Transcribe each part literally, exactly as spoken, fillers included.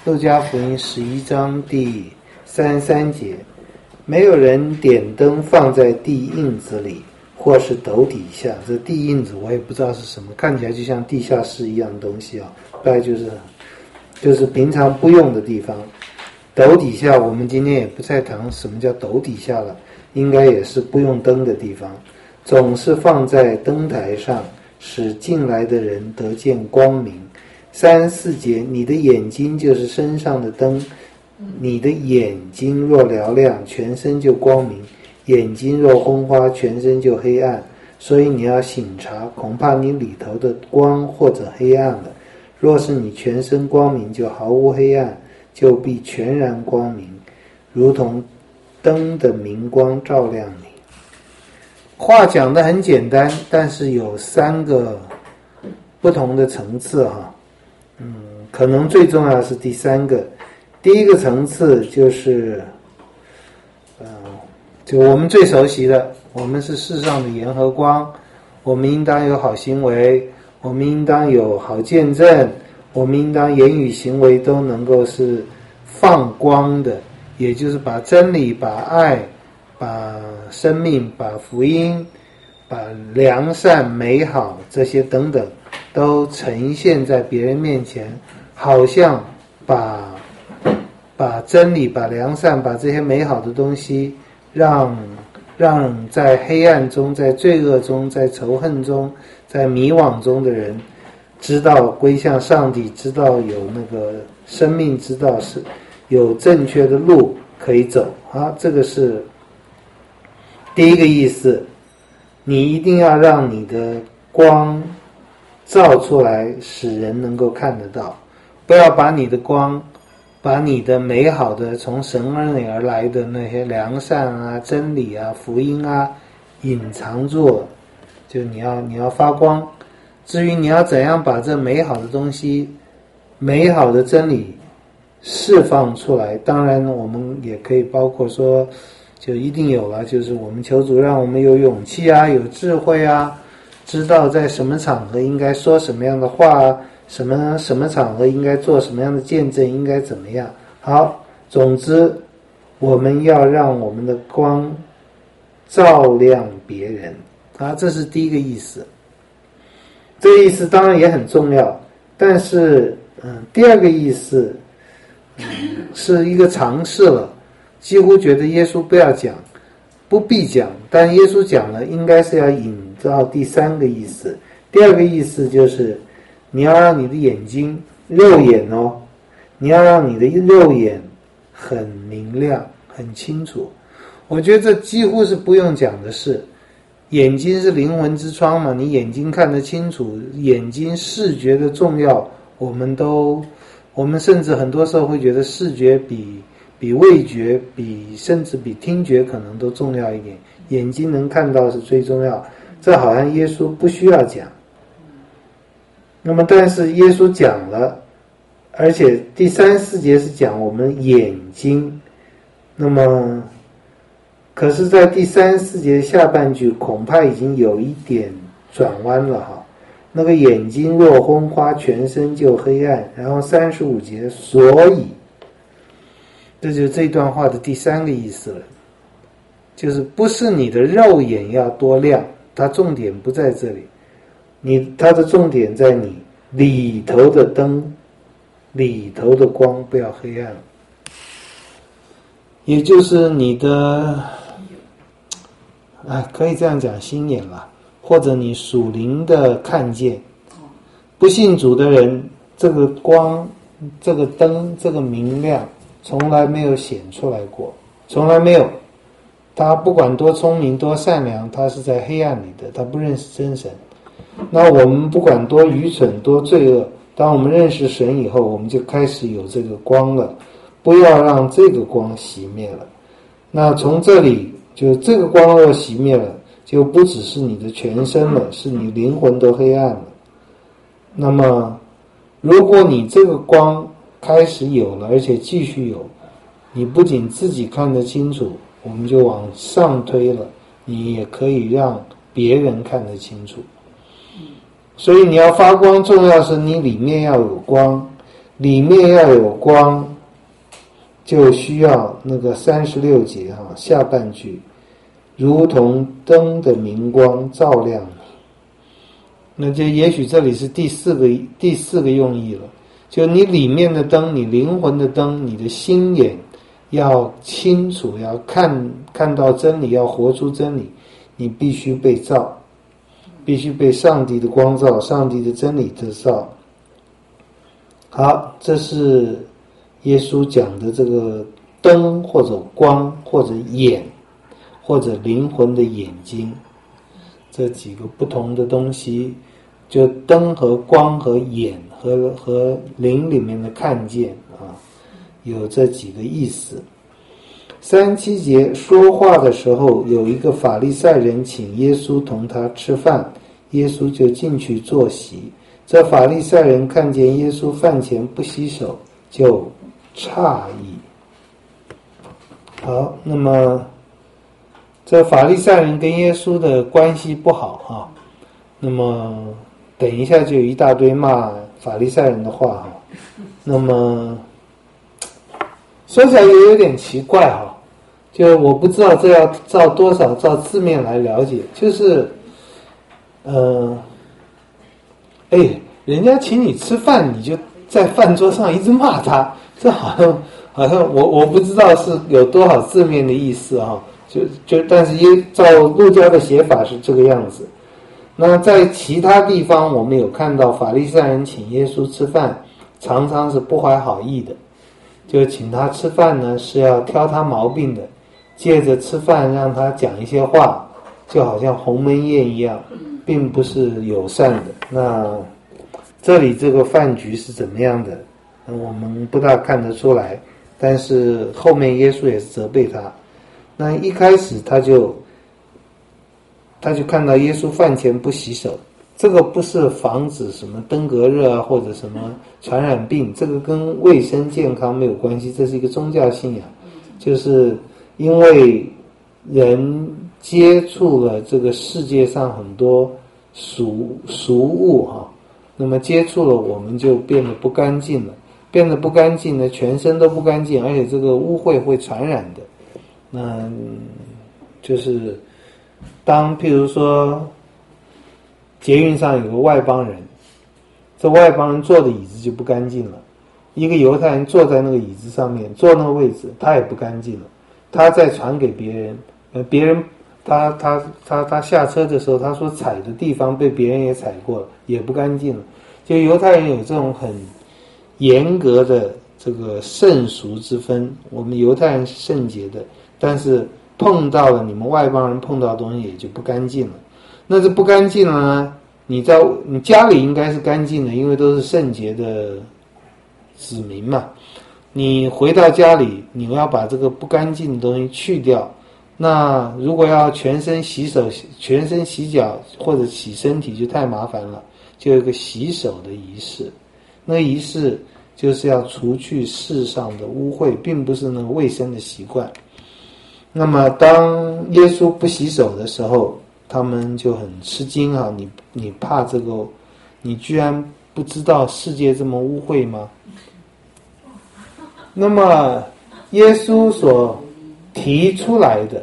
路加福音十一章第三十三节，没有人点灯放在地印子里或是斗底下。这地印子我也不知道是什么，看起来就像地下室一样的东西啊，大概就是就是平常不用的地方。斗底下我们今天也不再谈什么叫斗底下了，应该也是不用灯的地方，总是放在灯台上，使进来的人得见光明。三十四节，你的眼睛就是身上的灯，你的眼睛若嘹亮，全身就光明；眼睛若昏花，全身就黑暗。所以你要省察，恐怕你里头的光或者黑暗了。若是你全身光明，就毫无黑暗，就必全然光明，如同灯的明光照亮你。话讲得很简单，但是有三个不同的层次哈。嗯，可能最重要的是第三个。第一个层次就是，呃，就我们最熟悉的，我们是世上的盐和光，我们应当有好行为，我们应当有好见证，我们应当言语行为都能够是放光的，也就是把真理、把爱、把生命、把福音、把良善、美好这些等等都呈现在别人面前，好像把把真理、把良善、把这些美好的东西让让在黑暗中、在罪恶中、在仇恨中、在迷惘中的人知道归向上帝，知道有那个生命，知道是有正确的路可以走啊。这个是第一个意思，你一定要让你的光照出来，使人能够看得到，不要把你的光，把你的美好的从神而里而来的那些良善啊、真理啊、福音啊隐藏住，就你要你要发光。至于你要怎样把这美好的东西、美好的真理释放出来，当然我们也可以包括说，就一定有了，就是我们求主让我们有勇气啊，有智慧啊，知道在什么场合应该说什么样的话啊，什么什么场合应该做什么样的见证，应该怎么样。好，总之我们要让我们的光照亮别人啊，这是第一个意思。这个意思当然也很重要，但是嗯，第二个意思、嗯、是一个尝试了，几乎觉得耶稣不要讲，不必讲，但耶稣讲了，应该是要引到第三个意思。第二个意思就是你要让你的眼睛，肉眼哦，你要让你的肉眼很明亮很清楚。我觉得这几乎是不用讲的事，眼睛是灵魂之窗嘛，你眼睛看得清楚，眼睛视觉的重要，我们都我们甚至很多时候会觉得视觉比比味觉比甚至比听觉可能都重要一点，眼睛能看到是最重要，这好像耶稣不需要讲。那么但是耶稣讲了，而且第三四节是讲我们眼睛，那么可是在第三四节下半句恐怕已经有一点转弯了哈。那个眼睛若昏花，全身就黑暗。然后三十五节，所以这就是这段话的第三个意思了，就是不是你的肉眼要多亮，它重点不在这里，你它的重点在你里头的灯，里头的光不要黑暗，也就是你的哎，可以这样讲，心眼了，或者你属灵的看见。不信主的人，这个光，这个灯，这个明亮从来没有显出来过，从来没有。他不管多聪明多善良，他是在黑暗里的，他不认识真神。那我们不管多愚蠢多罪恶，当我们认识神以后，我们就开始有这个光了，不要让这个光熄灭了。那从这里就这个光若熄灭了，就不只是你的全身了，是你灵魂都黑暗了。那么如果你这个光开始有了，而且继续有，你不仅自己看得清楚，我们就往上推了，你也可以让别人看得清楚。所以你要发光，重要是你里面要有光， 里面要有光，就需要那个三十六节哈、啊、下半句，如同灯的明光照亮你。那就也许这里是第四个第四个用意了，就你里面的灯，你灵魂的灯，你的心眼要清楚，要看看到真理，要活出真理，你必须被照，必须被上帝的光照，上帝的真理的照。好，这是耶稣讲的这个灯或者光或者眼或者灵魂的眼睛，这几个不同的东西，就灯和光和眼和和灵里面的看见啊，有这几个意思。三七节说话的时候，有一个法利赛人请耶稣同他吃饭，耶稣就进去坐席。这法利赛人看见耶稣饭前不洗手，就诧异。好，那么这法利赛人跟耶稣的关系不好啊，那么等一下就有一大堆骂法利赛人的话哈。那么说起来也有点奇怪哈，就我不知道这要照多少照字面来了解，就是呃哎，人家请你吃饭，你就在饭桌上一直骂他，这好像好像我我不知道是有多少字面的意思啊，就就但是耶照路加的写法是这个样子。那在其他地方我们有看到法利赛人请耶稣吃饭，常常是不怀好意的，就请他吃饭呢是要挑他毛病的，借着吃饭让他讲一些话，就好像鸿门宴一样，并不是友善的。那这里这个饭局是怎么样的，我们不大看得出来，但是后面耶稣也是责备他。那一开始他就他就看到耶稣饭前不洗手，这个不是防止什么登革热啊或者什么传染病，这个跟卫生健康没有关系，这是一个宗教信仰，就是因为人接触了这个世界上很多俗俗物哈，那么接触了我们就变得不干净了，变得不干净呢，全身都不干净，而且这个污秽会传染的。那就是当譬如说捷运上有个外邦人，这外邦人坐的椅子就不干净了，一个犹太人坐在那个椅子上面，坐那个位置他也不干净了，他再传给别人，呃，别人他他他他下车的时候，他所踩的地方被别人也踩过了，也不干净了。就犹太人有这种很严格的这个圣俗之分，我们犹太人是圣洁的，但是碰到了你们外邦人碰到的东西也就不干净了。那这不干净了呢，你在你家里应该是干净的，因为都是圣洁的子民嘛。你回到家里，你要把这个不干净的东西去掉。那如果要全身洗手、全身洗脚或者洗身体就太麻烦了，就有一个洗手的仪式。那个仪式就是要除去世上的污秽，并不是那个卫生的习惯。那么当耶稣不洗手的时候，他们就很吃惊啊！你你怕这个，你居然不知道世界这么污秽吗？那么耶稣所提出来的，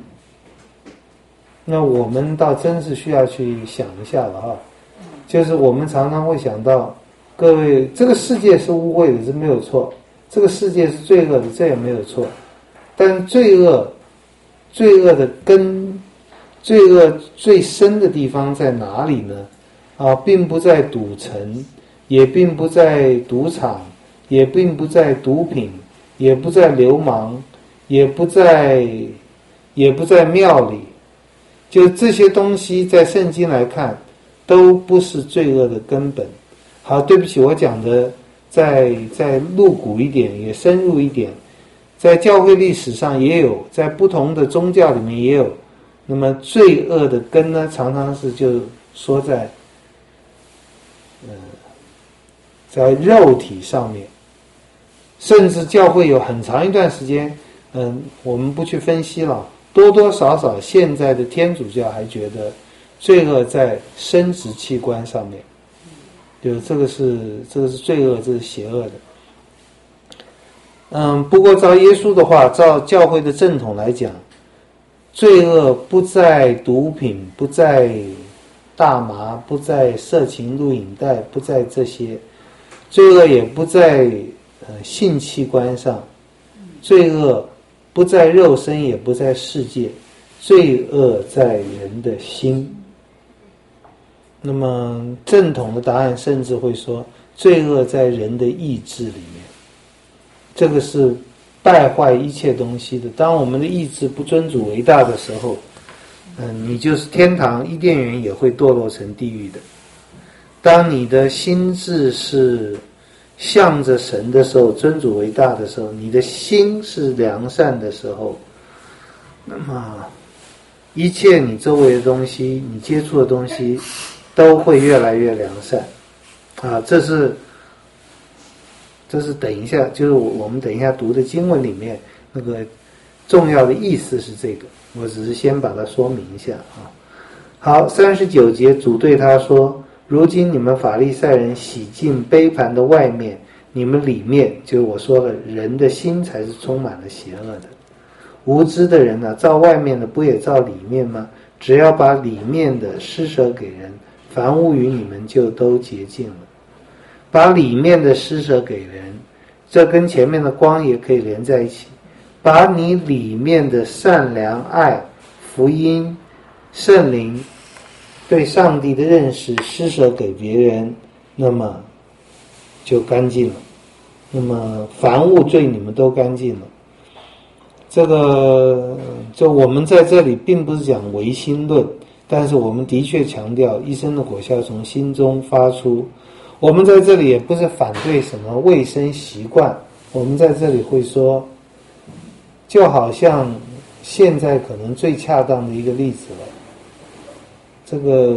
那我们倒真是需要去想一下了哈。就是我们常常会想到，各位，这个世界是污秽的，这没有错；这个世界是罪恶的，这也没有错。但罪恶，罪恶的根，罪恶最深的地方在哪里呢？啊，并不在赌城，也并不在赌场，也并不在毒品，也不在流氓，也不在，也不在庙里。就这些东西，在圣经来看，都不是罪恶的根本。好，对不起，我讲的再再露骨一点，也深入一点。在教会历史上也有，在不同的宗教里面也有。那么罪恶的根呢，常常是就说在，呃，在肉体上面，甚至教会有很长一段时间，嗯，我们不去分析了，多多少少现在的天主教还觉得罪恶在生殖器官上面，就这个是这个是罪恶，这是邪恶的。 嗯，不过照耶稣的话，照教会的正统来讲，罪恶不在毒品，不在大麻，不在色情录影带，不在这些，罪恶也不在呃性器官上，罪恶不在肉身，也不在世界，罪恶在人的心。那么正统的答案甚至会说，罪恶在人的意志里面，这个是败坏一切东西的。当我们的意志不尊主为大的时候，嗯，你就是天堂伊甸园也会堕落成地狱的。当你的心智是向着神的时候，尊主为大的时候，你的心是良善的时候，那么一切你周围的东西，你接触的东西都会越来越良善啊！这是这是等一下，就是我们等一下读的经文里面那个重要的意思是这个，我只是先把它说明一下啊。好，三十九节，主对他说：如今你们法利赛人洗净杯盘的外面，你们里面，就是我说了，人的心才是充满了邪恶的。无知的人啊，照外面的不也照里面吗？只要把里面的施舍给人，凡物与你们就都洁净了。把里面的施舍给人，这跟前面的光也可以连在一起。把你里面的善良、爱、福音、圣灵、对上帝的认识施舍给别人，那么就干净了。那么凡物罪你们都干净了。这个就我们在这里并不是讲唯心论，但是我们的确强调一生的果效从心中发出。我们在这里也不是反对什么卫生习惯，我们在这里会说，就好像现在可能最恰当的一个例子了，这个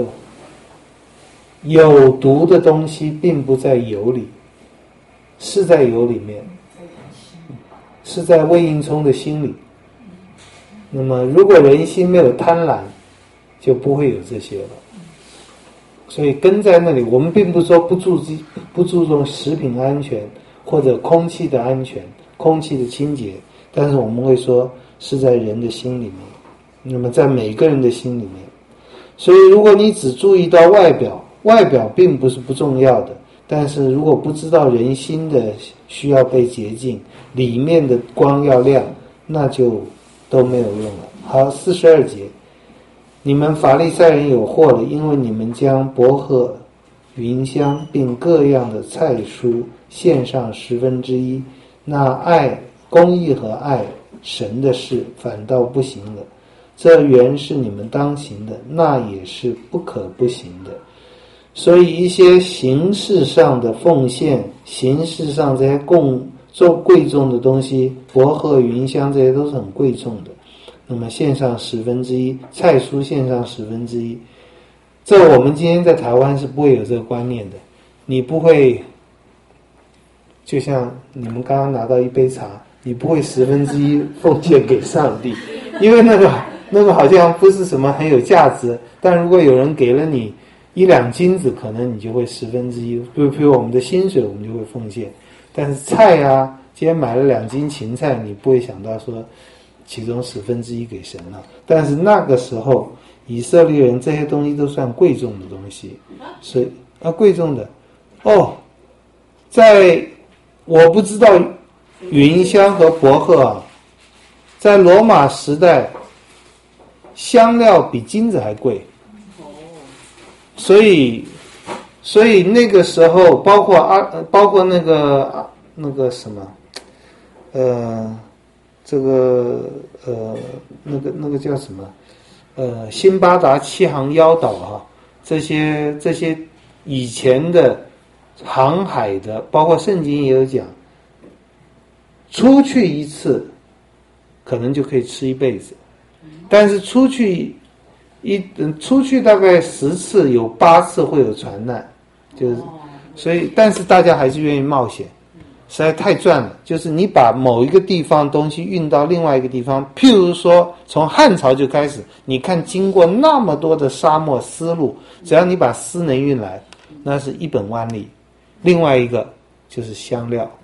有毒的东西并不在油里，是在油里面，是在魏应充的心里。那么如果人心没有贪婪，就不会有这些了。所以根在那里，我们并不是说不注不注重食品安全或者空气的安全、空气的清洁，但是我们会说是在人的心里面，那么在每个人的心里面。所以如果你只注意到外表，外表并不是不重要的，但是如果不知道人心的需要被洁净，里面的光要亮，那就都没有用了。好，四十二节，你们法利赛人有祸了，因为你们将薄荷、芸香并各样的菜蔬献上十分之一，那爱公义和爱神的事反倒不行了。这原是你们当行的，那也是不可不行的。所以一些形式上的奉献，形式上这些供做贵重的东西，薄荷、芸香这些都是很贵重的。那么献上十分之一，菜蔬献上十分之一，这我们今天在台湾是不会有这个观念的。你不会，就像你们刚刚拿到一杯茶，你不会十分之一奉献给上帝，因为那个那个好像不是什么很有价值。但如果有人给了你一两金子，可能你就会十分之一，比如比如我们的薪水，我们就会奉献。但是菜啊，今天买了两斤芹菜，你不会想到说其中十分之一给神了。但是那个时候以色列人这些东西都算贵重的东西，所以啊贵重的哦，在我不知道芸香和薄荷啊，在罗马时代香料比金子还贵，所以所以那个时候包括啊包括那个那个什么呃这个呃那个那个叫什么呃辛巴达七行妖岛啊，这些这些以前的航海的，包括圣经也有讲，出去一次可能就可以吃一辈子，但是出去一出去大概十次有八次会有船难，就是所以但是大家还是愿意冒险，实在太赚了。就是你把某一个地方东西运到另外一个地方，譬如说从汉朝就开始，你看经过那么多的沙漠丝路，只要你把丝能运来，那是一本万利。另外一个就是香料，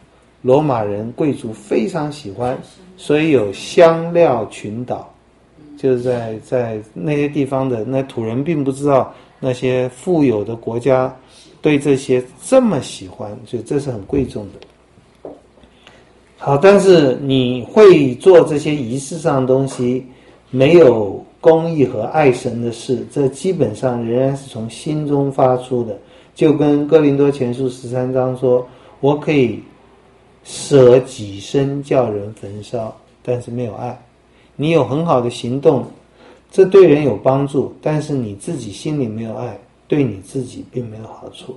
罗马人贵族非常喜欢，所以有香料群岛，就是在在那些地方的那土人并不知道那些富有的国家对这些这么喜欢，所以这是很贵重的。好，但是你会做这些仪式上的东西，没有公义和爱神的事，这基本上仍然是从心中发出的。就跟哥林多前书十三章说，我可以舍己身叫人焚烧，但是没有爱。你有很好的行动，这对人有帮助，但是你自己心里没有爱，对你自己并没有好处。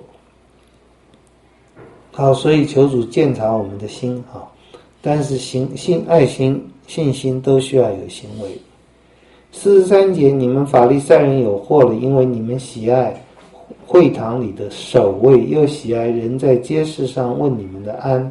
好，所以求主鉴察我们的心啊，但是行信爱心信心都需要有行为。四十三节，你们法利赛人有祸了，因为你们喜爱会堂里的守卫，又喜爱人在街市上问你们的安。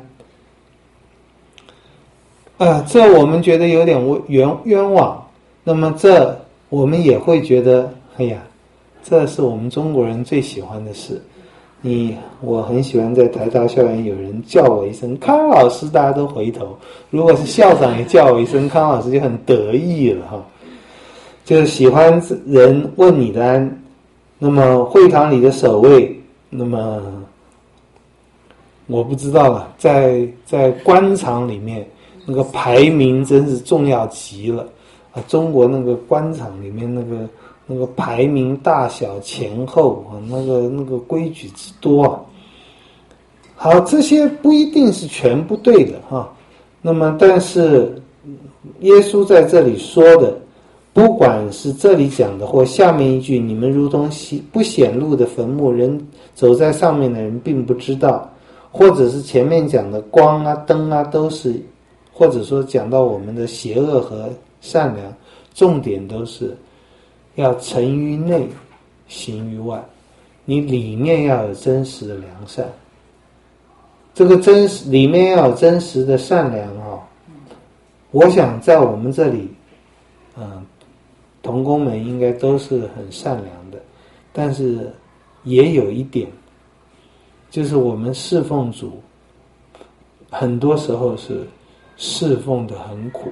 啊，这我们觉得有点冤冤枉。那么这我们也会觉得，哎呀，这是我们中国人最喜欢的事。你我很喜欢在台大校园有人叫我一声康老师，大家都回头。如果是校长也叫我一声康老师，就很得意了哈。就是喜欢人问你的安。那么会堂里的守卫，那么我不知道了，在在官场里面那个排名真是重要极了啊！中国那个官场里面那个那个排名大小前后啊，那个那个规矩之多啊。好，这些不一定是全部对的哈、啊。那么但是耶稣在这里说的，不管是这里讲的或下面一句，你们如同不显露的坟墓，人走在上面的人并不知道，或者是前面讲的光啊灯啊，都是，或者说讲到我们的邪恶和善良，重点都是要诚于内行于外，你里面要有真实的良善，这个真实里面要有真实的善良啊。我想在我们这里嗯同工们应该都是很善良的，但是也有一点，就是我们侍奉主很多时候是侍奉的很苦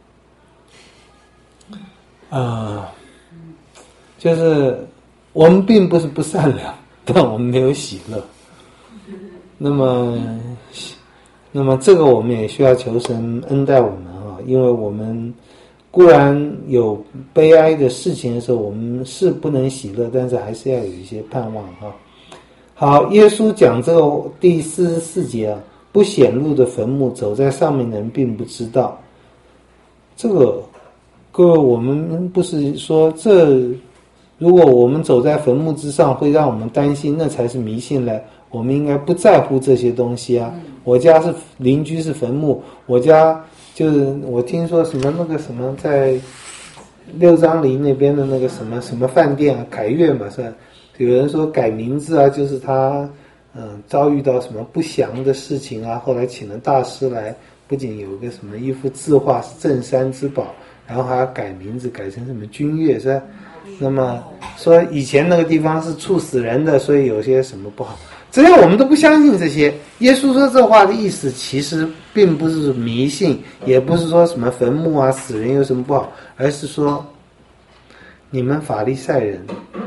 啊、呃，就是我们并不是不善良，但我们没有喜乐。那么那么这个我们也需要求神恩待我们啊，因为我们固然有悲哀的事情的时候，我们是不能喜乐，但是还是要有一些盼望哈。好，耶稣讲这个第四十四节啊，不显露的坟墓，走在上面的人并不知道。这个各位，我们不是说这，如果我们走在坟墓之上会让我们担心，那才是迷信了。我们应该不在乎这些东西啊。我家是邻居是坟墓，我家就是我听说什么那个什么在六张犁那边的那个什么什么饭店啊，凯悦嘛是吧，有人说改名字啊，就是他嗯遭遇到什么不祥的事情啊，后来请了大师来，不仅有个什么一幅字画是镇山之宝，然后还要改名字改成什么君悦是吧？那么说以前那个地方是处死人的，所以有些什么不好，只要我们都不相信这些。耶稣说这话的意思其实并不是迷信，也不是说什么坟墓啊死人有什么不好，而是说你们法利赛人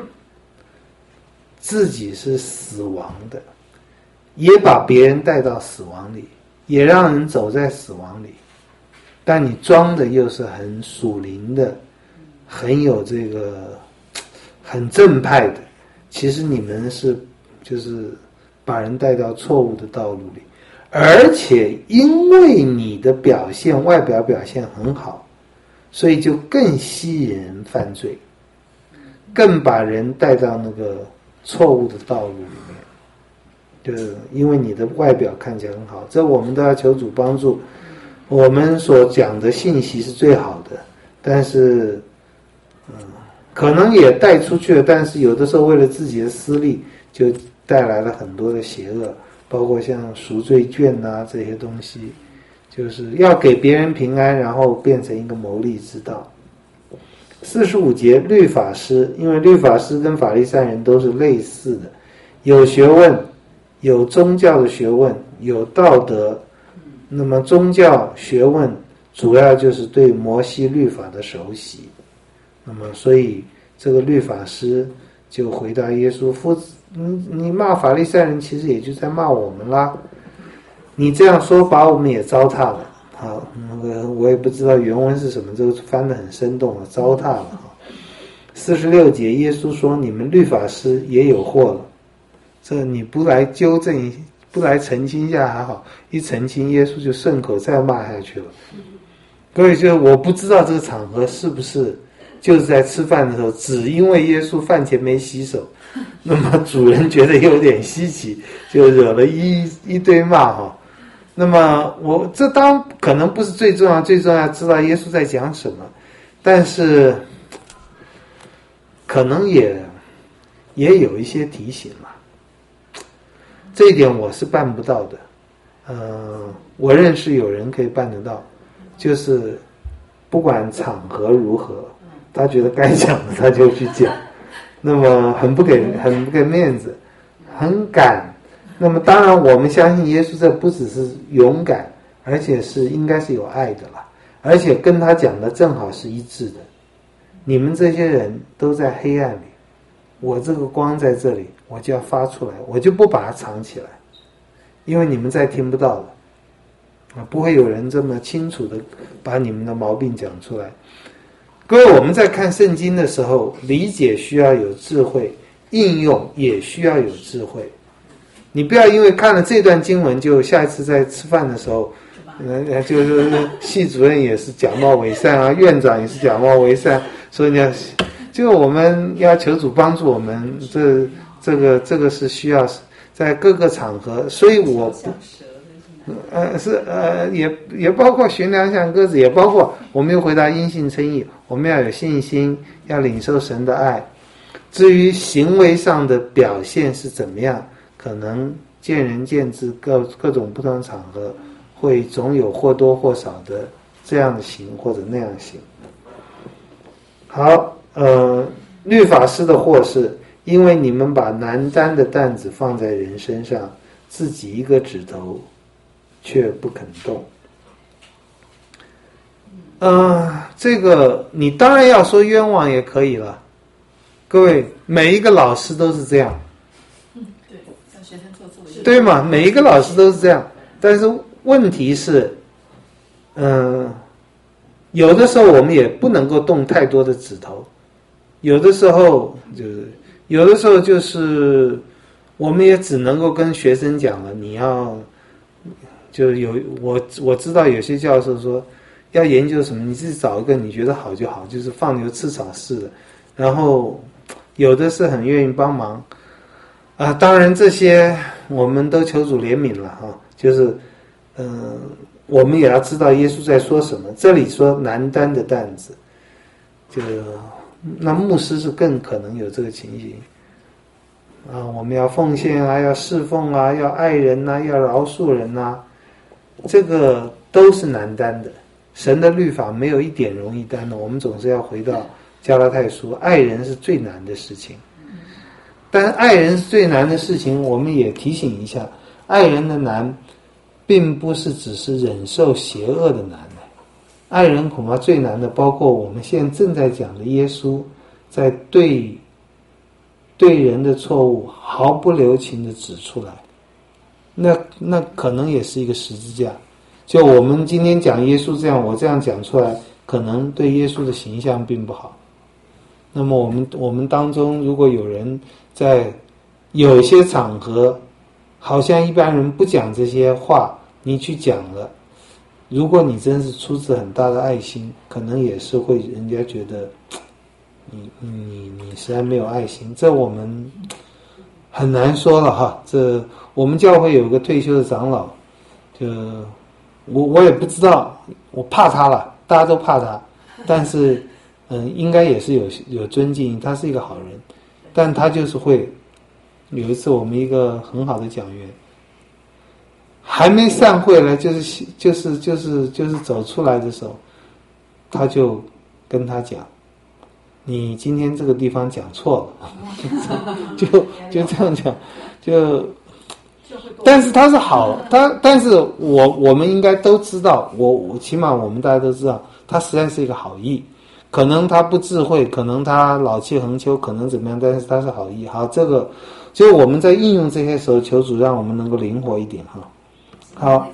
自己是死亡的，也把别人带到死亡里，也让人走在死亡里，但你装的又是很属灵的，很有这个很正派的，其实你们是就是把人带到错误的道路里，而且因为你的表现外表表现很好，所以就更吸引人犯罪，更把人带到那个错误的道路里面，就是因为你的外表看起来很好，这我们都要求主帮助。我们所讲的信息是最好的，但是嗯，可能也带出去了，但是有的时候为了自己的私利就带来了很多的邪恶，包括像赎罪券啊这些东西，就是要给别人平安，然后变成一个牟利之道。四十五节，律法师，因为律法师跟法利赛人都是类似的，有学问，有宗教的学问，有道德， 那么宗教学问主要就是对摩西律法的熟悉。那么所以这个律法师就回答耶稣，夫子，你你骂法利赛人其实也就在骂我们啦，你这样说把我们也糟蹋了。好，那个我也不知道原文是什么，这个翻得很生动了，糟蹋了。四十六节，耶稣说，你们律法师也有祸了，这你不来纠正，不来澄清一下还好，一澄清耶稣就顺口再骂下去了。各位，就我不知道这个场合是不是就是在吃饭的时候，只因为耶稣饭前没洗手，那么主人觉得有点稀奇，就惹了一一堆骂哈。那么我这当然可能不是最重要，最重要知道耶稣在讲什么，但是可能也也有一些提醒嘛。这一点我是办不到的，呃，我认识有人可以办得到，就是不管场合如何，他觉得该讲的他就去讲，那么很不给很不给面子，很敢。那么当然我们相信耶稣这不只是勇敢，而且是应该是有爱的了，而且跟他讲的正好是一致的。你们这些人都在黑暗里，我这个光在这里，我就要发出来，我就不把它藏起来，因为你们再听不到了啊，不会有人这么清楚的把你们的毛病讲出来。各位，我们在看圣经的时候，理解需要有智慧，应用也需要有智慧。你不要因为看了这段经文，就下一次在吃饭的时候，呃，就是系主任也是假冒伪善啊，院长也是假冒伪善，所以你要，就我们要求主帮助我们，这这个这个是需要在各个场合，所以我呃是呃也也包括悬梁像鸽子，也包括我们又回答因信称义，我们要有信心，要领受神的爱。至于行为上的表现是怎么样，可能见仁见智，各各种不同的场合会总有或多或少的这样的行或者那样行。好，呃，律法师的祸是因为你们把难担的担子放在人身上，自己一个指头却不肯动。呃，这个你当然要说冤枉也可以了。各位，每一个老师都是这样。 嗯，对，让学生做作业。 对嘛？每一个老师都是这样，但是问题是，嗯、呃，有的时候我们也不能够动太多的指头，有的时候就是，有的时候就是我们也只能够跟学生讲了，你要就有我我知道有些教授说要研究什么，你自己找一个你觉得好就好，就是放牛吃草式的，然后有的是很愿意帮忙啊、呃，当然这些我们都求主怜悯了哈，就是嗯、呃，我们也要知道耶稣在说什么。这里说难担的担子，就那牧师是更可能有这个情形啊，我们要奉献啊，要侍奉啊，要爱人啊，要饶恕人啊，这个都是难担的。神的律法没有一点容易担的，我们总是要回到加拉太书，爱人是最难的事情。但爱人是最难的事情，我们也提醒一下，爱人的难并不是只是忍受邪恶的难，爱人恐怕最难的包括我们现在正在讲的耶稣在对对人的错误毫不留情的指出来，那那可能也是一个十字架。就我们今天讲耶稣这样，我这样讲出来，可能对耶稣的形象并不好。那么我们我们当中如果有人在有一些场合好像一般人不讲这些话，你去讲了，如果你真是出自很大的爱心，可能也是会人家觉得你你你实在没有爱心，这我们很难说了哈。这我们教会有个退休的长老，就我我也不知道，我怕他了，大家都怕他，但是嗯，应该也是有有尊敬，他是一个好人，但他就是会有一次我们一个很好的讲员还没散会了，就是就是就是就是走出来的时候，他就跟他讲，你今天这个地方讲错了，就就这样讲，就但是他是好，他但是我我们应该都知道，我我起码我们大家都知道，他实在是一个好意。可能他不智慧，可能他老气横秋，可能怎么样，但是他是好意。好，这个就我们在应用这些时候，求主让我们能够灵活一点哈。好。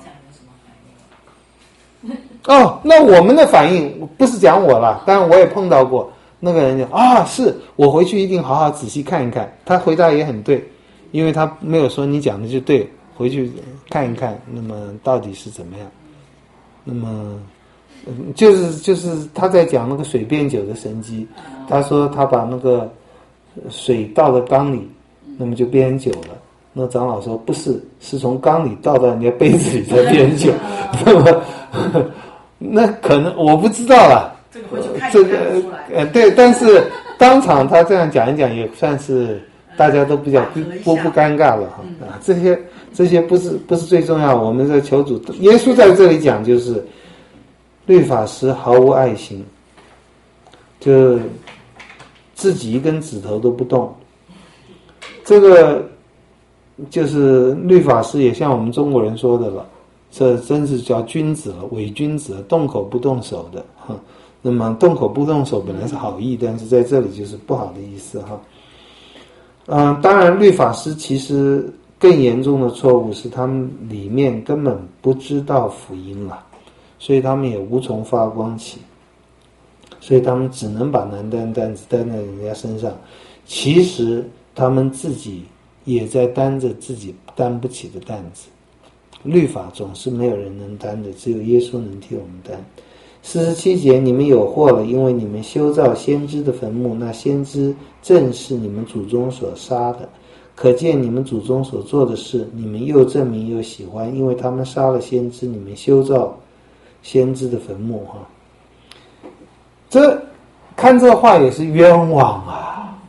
哦，那我们的反应不是讲我了，当然我也碰到过那个人讲啊，是我回去一定好好仔细看一看。他回答也很对，因为他没有说你讲的就对，回去看一看，那么到底是怎么样？那么。就是就是他在讲那个水变酒的神迹，他说他把那个水倒到缸里，那么就变酒了。那长老说不是，是从缸里倒到人家杯子里才变酒。那么那可能我不知道了。 这个回去看这个呃对，但是当场他这样讲一讲，也算是大家都比较不不尴尬了哈。啊，这些这些不是不是最重要，我们在求主，耶稣在这里讲就是。律法师毫无爱心，就自己一根指头都不动。这个就是律法师，也像我们中国人说的了，这真是叫君子了，伪君子了，动口不动手的哈。那么动口不动手本来是好意，但是在这里就是不好的意思哈。嗯，当然律法师其实更严重的错误是他们里面根本不知道福音了。所以他们也无从发光起，所以他们只能把难担担子担在人家身上。其实他们自己也在担着自己担不起的担子。律法总是没有人能担的，只有耶稣能替我们担。四十七节，你们有祸了，因为你们修造先知的坟墓，那先知正是你们祖宗所杀的。可见你们祖宗所做的事，你们又证明又喜欢，因为他们杀了先知，你们修造先知的坟墓哈，这看这话也是冤枉啊！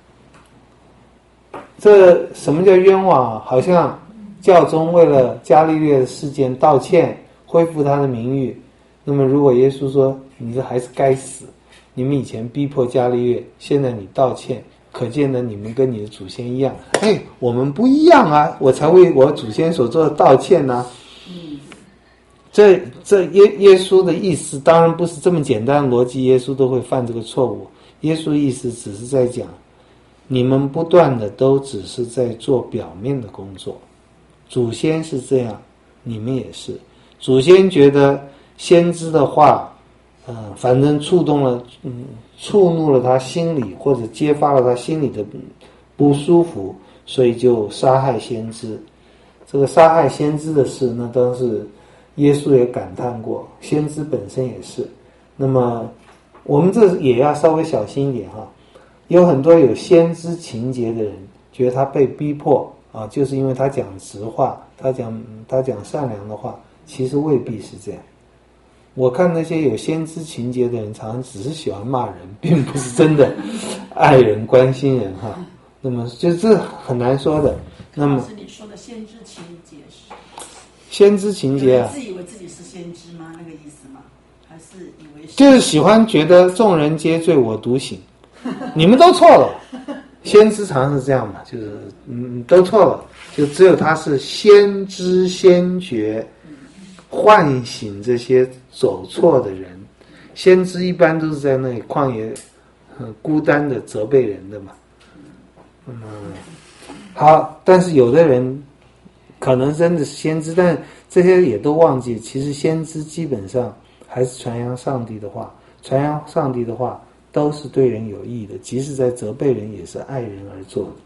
这什么叫冤枉啊？好像教宗为了伽利略的事件道歉，恢复他的名誉。那么如果耶稣说你这还是该死，你们以前逼迫伽利略，现在你道歉，可见呢你们跟你的祖先一样。哎，我们不一样啊，我才为我祖先所做的道歉啊。这这耶耶稣的意思当然不是这么简单的逻辑，耶稣都会犯这个错误。耶稣意思只是在讲，你们不断的都只是在做表面的工作。祖先是这样，你们也是。祖先觉得先知的话，嗯、呃，反正触动了，嗯，触怒了他心里，或者揭发了他心里的不舒服，所以就杀害先知。这个杀害先知的事，那当时耶稣也感叹过，先知本身也是。那么我们这也要稍微小心一点哈。有很多有先知情节的人，觉得他被逼迫啊，就是因为他讲实话，他讲他讲善良的话，其实未必是这样。我看那些有先知情节的人，常常只是喜欢骂人，并不是真的爱人、关心人哈。那么就这很难说的。那么是你说的先知情节是？ 先知情节啊， 自以为自己是先知吗？那个意思吗？还是以为是？ 就是喜欢觉得众人皆醉我独醒，你们都错了。先知常是这样嘛，就是嗯都错了，就只有他是先知先觉，唤醒这些走错的人。先知一般都是在那里旷野很孤单的责备人的嘛。嗯，好，但是有的人可能真的是先知，但这些也都忘记，其实先知基本上还是传扬上帝的话，传扬上帝的话都是对人有益的，即使在责备人也是爱人而做的。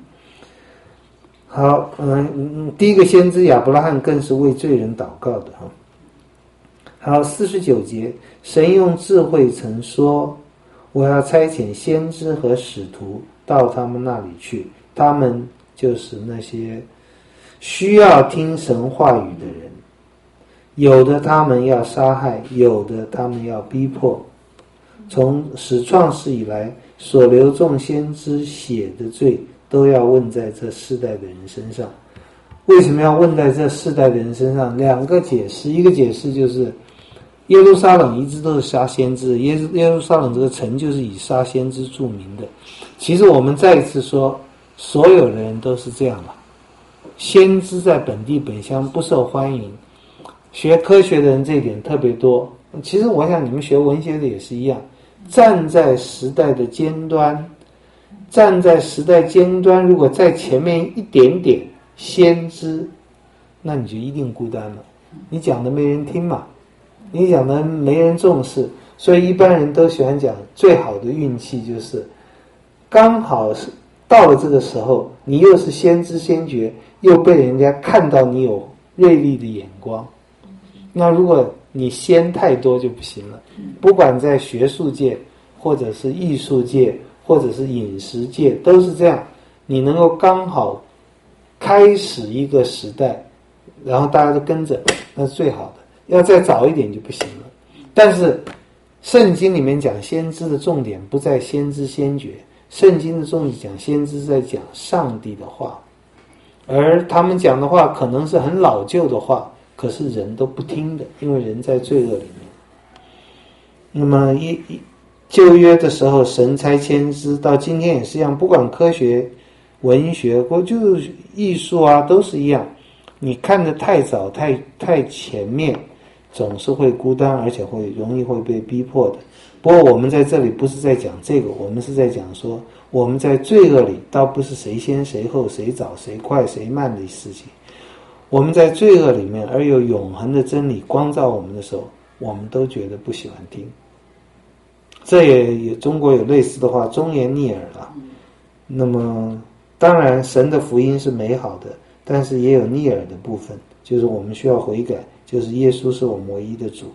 好，嗯，第一个先知亚伯拉罕更是为罪人祷告的哈。好，四十九节，神用智慧曾说，我要差遣先知和使徒到他们那里去，他们就是那些需要听神话语的人，有的他们要杀害，有的他们要逼迫。从始创世以来，所流众先知血的罪，都要问在这世代的人身上。为什么要问在这世代的人身上？两个解释，一个解释就是耶路撒冷一直都是杀先知，耶耶路撒冷这个城就是以杀先知著名的。其实我们再一次说，所有的人都是这样吧。 先知在本地本乡不受欢迎，学科学的人这一点特别多。其实我想你们学文学的也是一样，站在时代的尖端，站在时代尖端，如果在前面一点点先知，那你就一定孤单了。你讲的没人听嘛，你讲的没人重视，所以一般人都喜欢讲最好的运气就是刚好是到了这个时候，你又是先知先觉，又被人家看到你有锐利的眼光。那如果你先太多就不行了，不管在学术界或者是艺术界或者是饮食界都是这样，你能够刚好开始一个时代，然后大家都跟着，那是最好的。要再早一点就不行了。但是圣经里面讲先知的重点不在先知先觉，圣经的重点讲先知在讲上帝的话，而他们讲的话可能是很老旧的话，可是人都不听的，因为人在罪恶里面。那么一旧约的时候神差先知，到今天也是一样，不管科学文学或就是艺术啊都是一样，你看得太早太太前面总是会孤单，而且会容易会被逼迫的。不过我们在这里不是在讲这个，我们是在讲说我们在罪恶里倒不是谁先谁后谁早谁快谁慢的事情，我们在罪恶里面而有永恒的真理光照我们的时候，我们都觉得不喜欢听。这也有中国有类似的话，忠言逆耳了。那么当然神的福音是美好的，但是也有逆耳的部分，就是我们需要悔改，就是耶稣是我们唯一的主。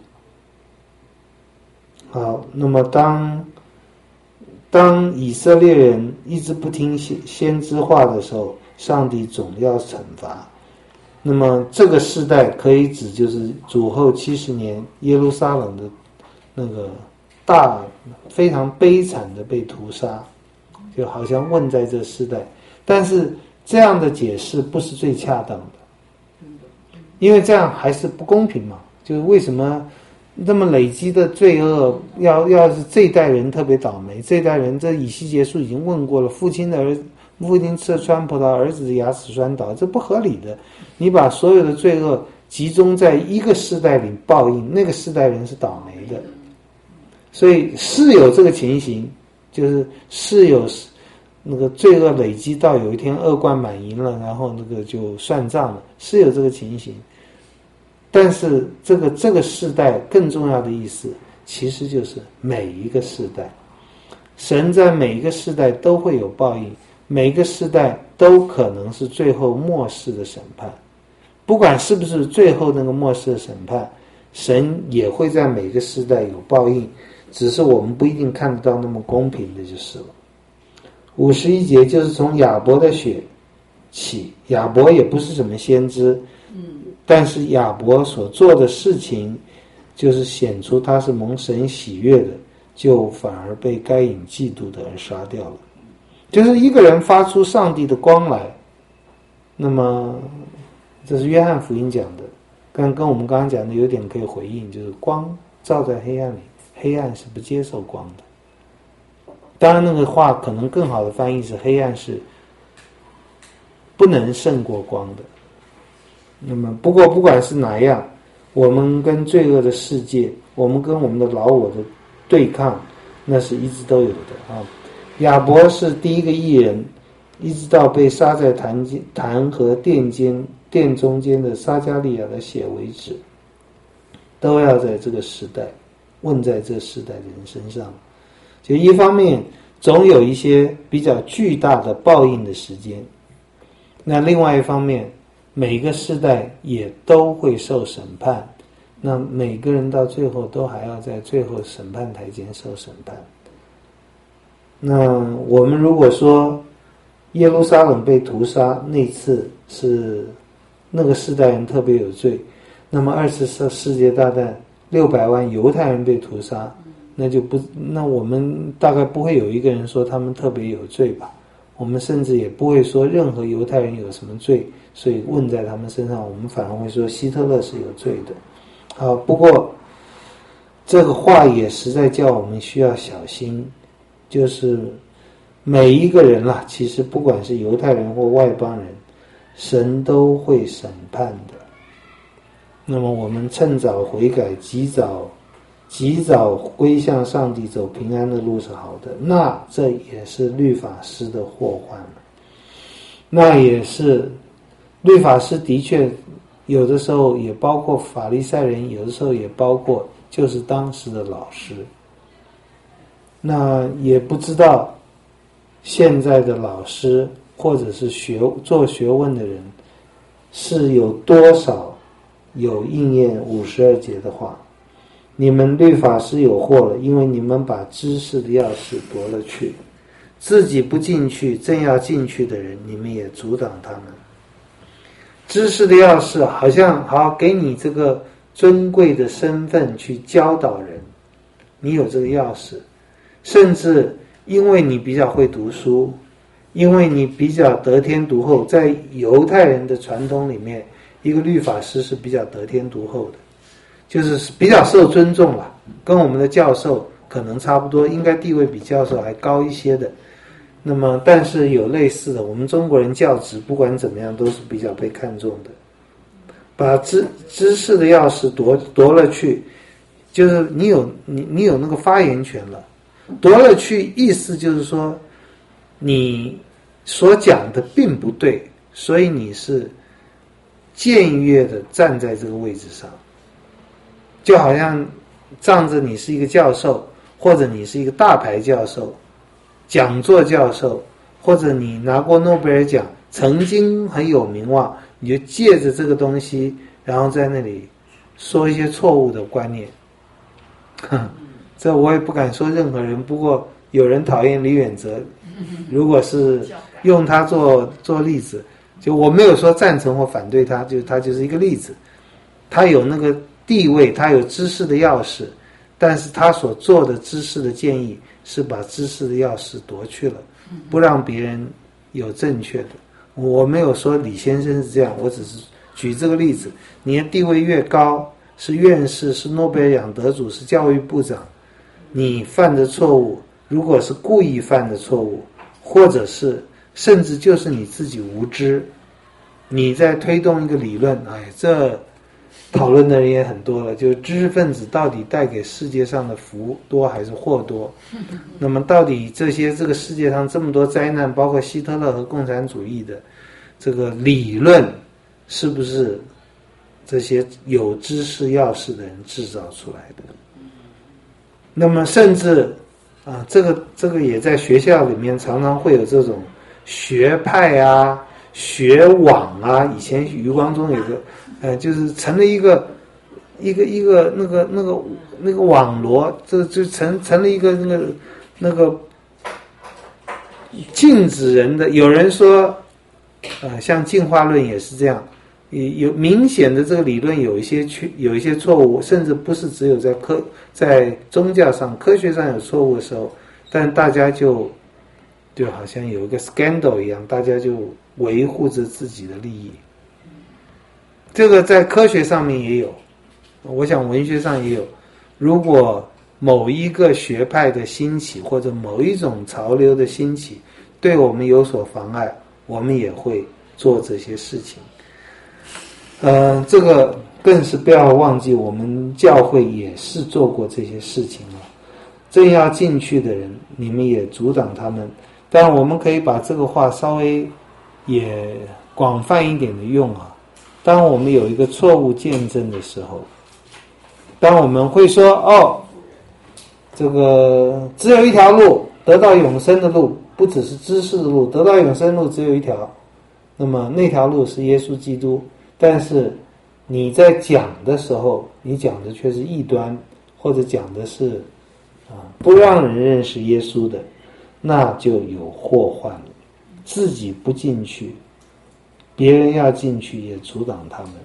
好，那么当当以色列人一直不听先先知话的时候，上帝总要惩罚。那么这个世代可以指就是主后七十年耶路撒冷的那个大非常悲惨的被屠杀，就好像问在这世代。但是这样的解释不是最恰当的，因为这样还是不公平嘛。就是为什么那么累积的罪恶，要要是这一代人特别倒霉，这一代人这以西结书已经问过了，父亲的儿子父亲吃了酸葡萄，儿子的牙齿摔倒，这不合理的。你把所有的罪恶集中在一个世代里报应，那个世代人是倒霉的。所以是有这个情形，就是是有那个罪恶累积到有一天恶贯满盈了，然后那个就算账了，是有这个情形。但是这个这个世代更重要的意思，其实就是每一个世代，神在每一个世代都会有报应，每一个世代都可能是最后末世的审判。不管是不是最后那个末世的审判，神也会在每个世代有报应，只是我们不一定看得到那么公平的就是了。五十一节就是从亚伯的血起，亚伯也不是什么先知，但是亚伯所做的事情就是显出他是蒙神喜悦的，就反而被该隐嫉妒的而杀掉了。就是一个人发出上帝的光来，那么这是约翰福音讲的，跟跟我们刚刚讲的有点可以回应，就是光照在黑暗里，黑暗是不接受光的。当然那个话可能更好的翻译是黑暗是不能胜过光的。那么不过不管是哪样，我们跟罪恶的世界，我们跟我们的老我的对抗，那是一直都有的啊。亚伯是第一个义人，一直到被杀在坛间坛和殿间殿中间的撒加利亚的血为止，都要在这个时代问在这世代的人身上。就一方面总有一些比较巨大的报应的时间，那另外一方面每个世代也都会受审判，那每个人到最后都还要在最后审判台前受审判。那我们如果说耶路撒冷被屠杀那次是那个世代人特别有罪，那么二次世界大战六百万犹太人被屠杀，那就不那我们大概不会有一个人说他们特别有罪吧，我们甚至也不会说任何犹太人有什么罪，所以问在他们身上，我们反而会说希特勒是有罪的。好，不过这个话也实在叫我们需要小心，就是每一个人啦，其实不管是犹太人或外邦人， 神都会审判的。那么我们趁早悔改，及早及早归向上帝，走平安的路是好的。那这也是律法师的祸患，那也是律法师的确有的时候也包括法利赛人，有的时候也包括就是当时的老师。那也不知道现在的老师或者是学做学问的人是有多少有应验五十二节的话。你们律法师有祸了，因为你们把知识的钥匙夺了去，自己不进去，正要进去的人，你们也阻挡他们。知识的钥匙好像好给你这个尊贵的身份去教导人，你有这个钥匙，甚至因为你比较会读书，因为你比较得天独厚，在犹太人的传统里面，一个律法师是比较得天独厚的，就是比较受尊重了，跟我们的教授可能差不多，应该地位比教授还高一些的。那么但是有类似的，我们中国人教职不管怎么样都是比较被看重的。把知知识的钥匙夺夺了去，就是你有你你有那个发言权了。夺了去意思就是说你所讲的并不对，所以你是僭越的站在这个位置上，就好像仗着你是一个教授，或者你是一个大牌教授，讲座教授，或者你拿过诺贝尔奖，曾经很有名望，你就借着这个东西，然后在那里说一些错误的观念。这我也不敢说任何人，不过有人讨厌李远哲，如果是用他做做例子，就我没有说赞成或反对他，就他就是一个例子。他有那个地位，他有知识的钥匙，但是他所做的知识的建议是把知识的钥匙夺去了，不让别人有正确的。我没有说李先生是这样，我只是举这个例子。你的地位越高，是院士，是诺贝尔奖得主，是教育部长，你犯的错误，如果是故意犯的错误，或者是甚至就是你自己无知，你在推动一个理论，哎，这讨论的人也很多了，就是知识分子到底带给世界上的福多还是祸多？那么到底这些这个世界上这么多灾难，包括希特勒和共产主义的这个理论，是不是这些有知识钥匙的人制造出来的？那么甚至啊，这个这个也在学校里面常常会有这种学派啊、学网啊。以前余光中有个，呃，就是成了一个一个一个那个那个那个网罗，这就成成了一个那个那个禁止人的。有人说，呃，像进化论也是这样。有明显的这个理论有一些去有一些错误，甚至不是只有在科在宗教上科学上有错误的时候，但大家就就好像有一个 scandal 一样，大家就维护着自己的利益。这个在科学上面也有，我想文学上也有。如果某一个学派的兴起，或者某一种潮流的兴起对我们有所妨碍，我们也会做这些事情。呃，这个更是不要忘记，我们教会也是做过这些事情了。正要进去的人，你们也阻挡他们。当然，我们可以把这个话稍微也广泛一点的用啊。当我们有一个错误见证的时候，当我们会说哦，这个只有一条路，得到永生的路，不只是知识的路，得到永生路只有一条，那么那条路是耶稣基督。但是你在讲的时候，你讲的却是异端，或者讲的是啊不让人认识耶稣的，那就有祸患了。自己不进去，别人要进去也阻挡他们。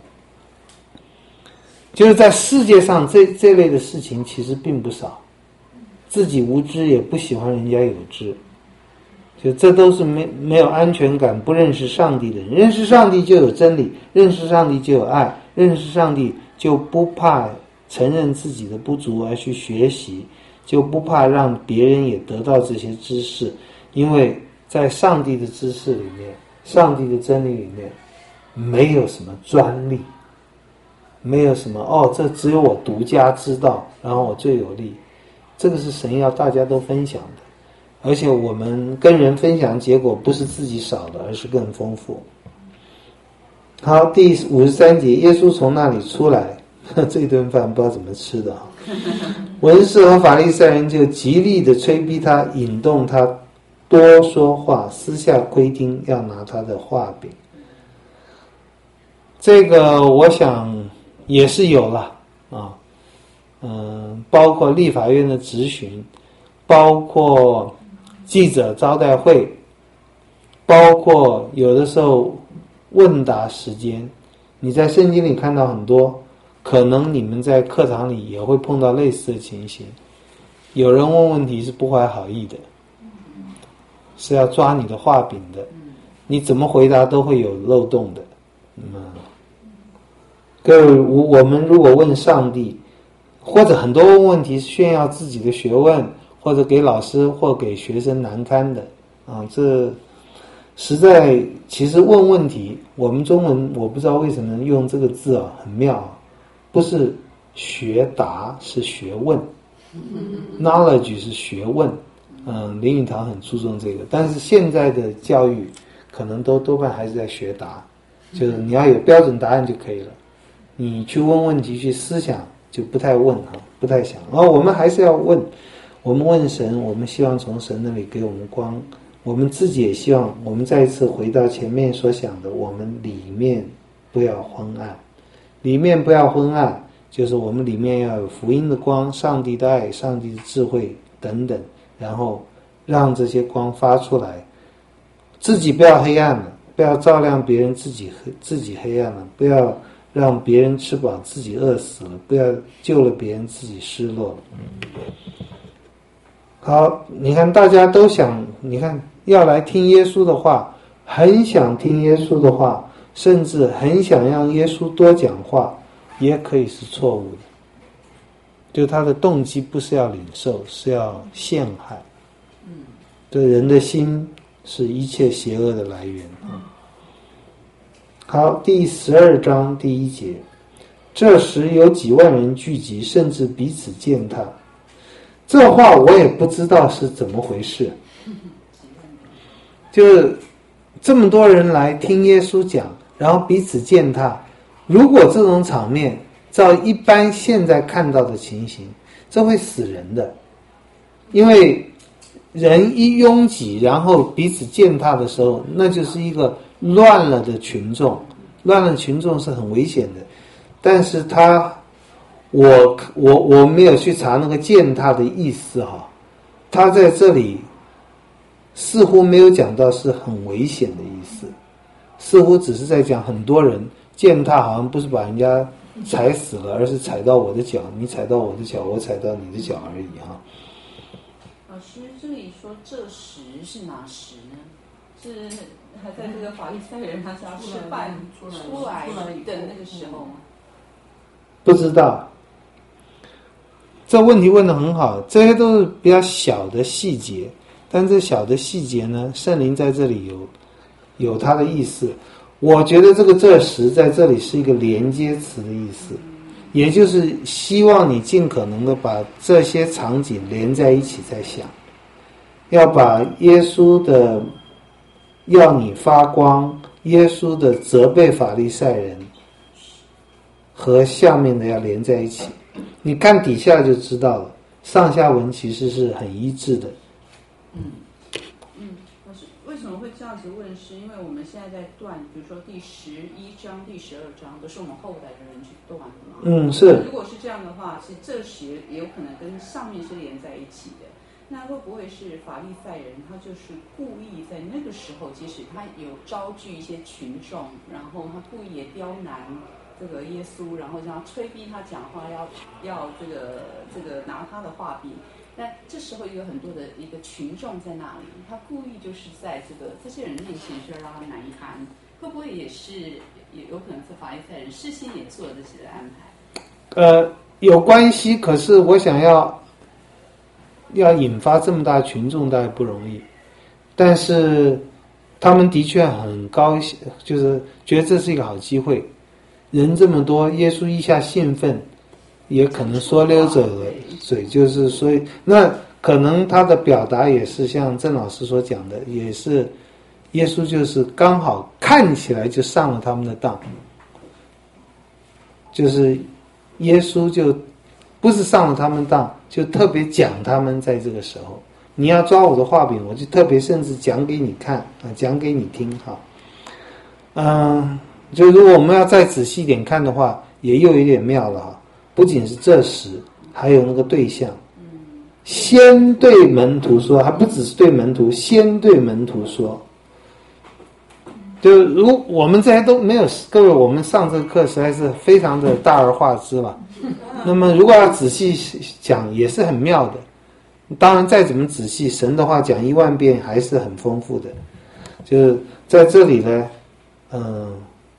就是在世界上这这类的事情其实并不少，自己无知也不喜欢人家有知，就这都是没没有安全感、不认识上帝的人。认识上帝就有真理，认识上帝就有爱，认识上帝就不怕承认自己的不足而去学习，就不怕让别人也得到这些知识。因为在上帝的知识里面，上帝的真理里面， 没有什么专利，没有什么哦，这只有我独家知道，然后我最有利。这个是神要大家都分享的，而且我们跟人分享，结果不是自己少的，而是更丰富。好，第五十三节，耶稣从那里出来，这顿饭不知道怎么吃的啊。文士和法利赛人就极力的催逼他，引动他多说话，私下窥听，要拿他的话柄。这个我想也是有了啊，嗯，包括立法院的质询，包括记者招待会，包括有的时候问答时间，你在圣经里看到很多，可能你们在课堂里也会碰到类似的情形。有人问问题是不怀好意的，是要抓你的话柄的，你怎么回答都会有漏洞的。嗯，各位，我们如果问上帝，或者很多问问题是炫耀自己的学问，或者给老师或给学生难堪的啊，这实在其实问问题，我们中文我不知道为什么用这个字啊，很妙啊，不是学答，是学问。knowledge 是学问，嗯，林语堂很注重这个，但是现在的教育可能都多半还是在学答，就是你要有标准答案就可以了，你去问问题去思想就不太问哈，不太想。然后我们还是要问，我们问神，我们希望从神那里给我们光，我们自己也希望我们再一次回到前面所想的，我们里面不要昏暗，里面不要昏暗，就是我们里面要有福音的光，上帝的爱，上帝的智慧等等，然后让这些光发出来，自己不要黑暗了，不要照亮别人，自己自己黑暗了，不要让别人吃饱自己饿死了，不要救了别人自己失落了。好，你看大家都想，你看要来听耶稣的话，很想听耶稣的话，甚至很想让耶稣多讲话，也可以是错误的，就他的动机不是要领受，是要陷害。嗯，对，人的心是一切邪恶的来源。好，第十二章第一节，这时有几万人聚集，甚至彼此践踏。这话我也不知道是怎么回事，就是这么多人来听耶稣讲，然后彼此践踏。如果这种场面照一般现在看到的情形，这会死人的，因为人一拥挤，然后彼此践踏的时候，那就是一个乱了的群众，乱了群众是很危险的。但是他，我我我没有去查那个践踏的意思哈，他在这里似乎没有讲到是很危险的意思，似乎只是在讲很多人践踏，好像不是把人家踩死了，而是踩到我的脚，你踩到我的脚，我踩到你的脚而已哈。 老师，这里说这时是哪时呢？是还在这个法利赛人他是要吃饭出来的那个时候吗？ 不知道，这问题问得很好，这些都是比较小的细节，但这小的细节呢，圣灵在这里有有它的意思。我觉得这个这时在这里是一个连接词的意思，也就是希望你尽可能的把这些场景连在一起在想，要把耶稣的要你发光，耶稣的责备法利赛人和下面的要连在一起。你看底下就知道了，上下文其实是很一致的。 嗯嗯，老师为什么会这样子问？是因为我们现在在断，比如说第十一章、第十二章都是我们后代的人去断的嘛。 嗯，是。 如果是这样的话，是这时也有可能跟上面是连在一起的。那会不会是法利赛人他就是故意在那个时候，即使他有招聚一些群众，然后他故意也刁难这个耶稣，然后让他催逼他讲话，要要这个这个拿他的话柄。但这时候有很多的一个群众在那里，他故意就是在这个这些人面前是让他难堪，会不会也是也有可能是法利赛人事先也做了这些的安排？ 呃，有关系，可是我想要要引发这么大群众大概不容易，但是他们的确很高兴，就是觉得这是一个好机会。人这么多，耶稣一下兴奋，也可能说溜走了嘴，就是所以那可能他的表达也是像郑老师所讲的，也是耶稣就是刚好看起来就上了他们的当，就是耶稣就不是上了他们当，就特别讲他们在这个时候，你要抓我的画饼，我就特别甚至讲给你看啊，讲给你听哈。嗯，就如果我们要再仔细一点看的话，也又有点妙了哈。不仅是这时，还有那个对象，先对门徒说，还不只是对门徒，先对门徒说。就如我们这些都没有，各位，我们上这个课实在是非常的大而化之了。那么如果要仔细讲，也是很妙的。当然，再怎么仔细，神的话讲一万遍还是很丰富的。就是在这里呢，嗯，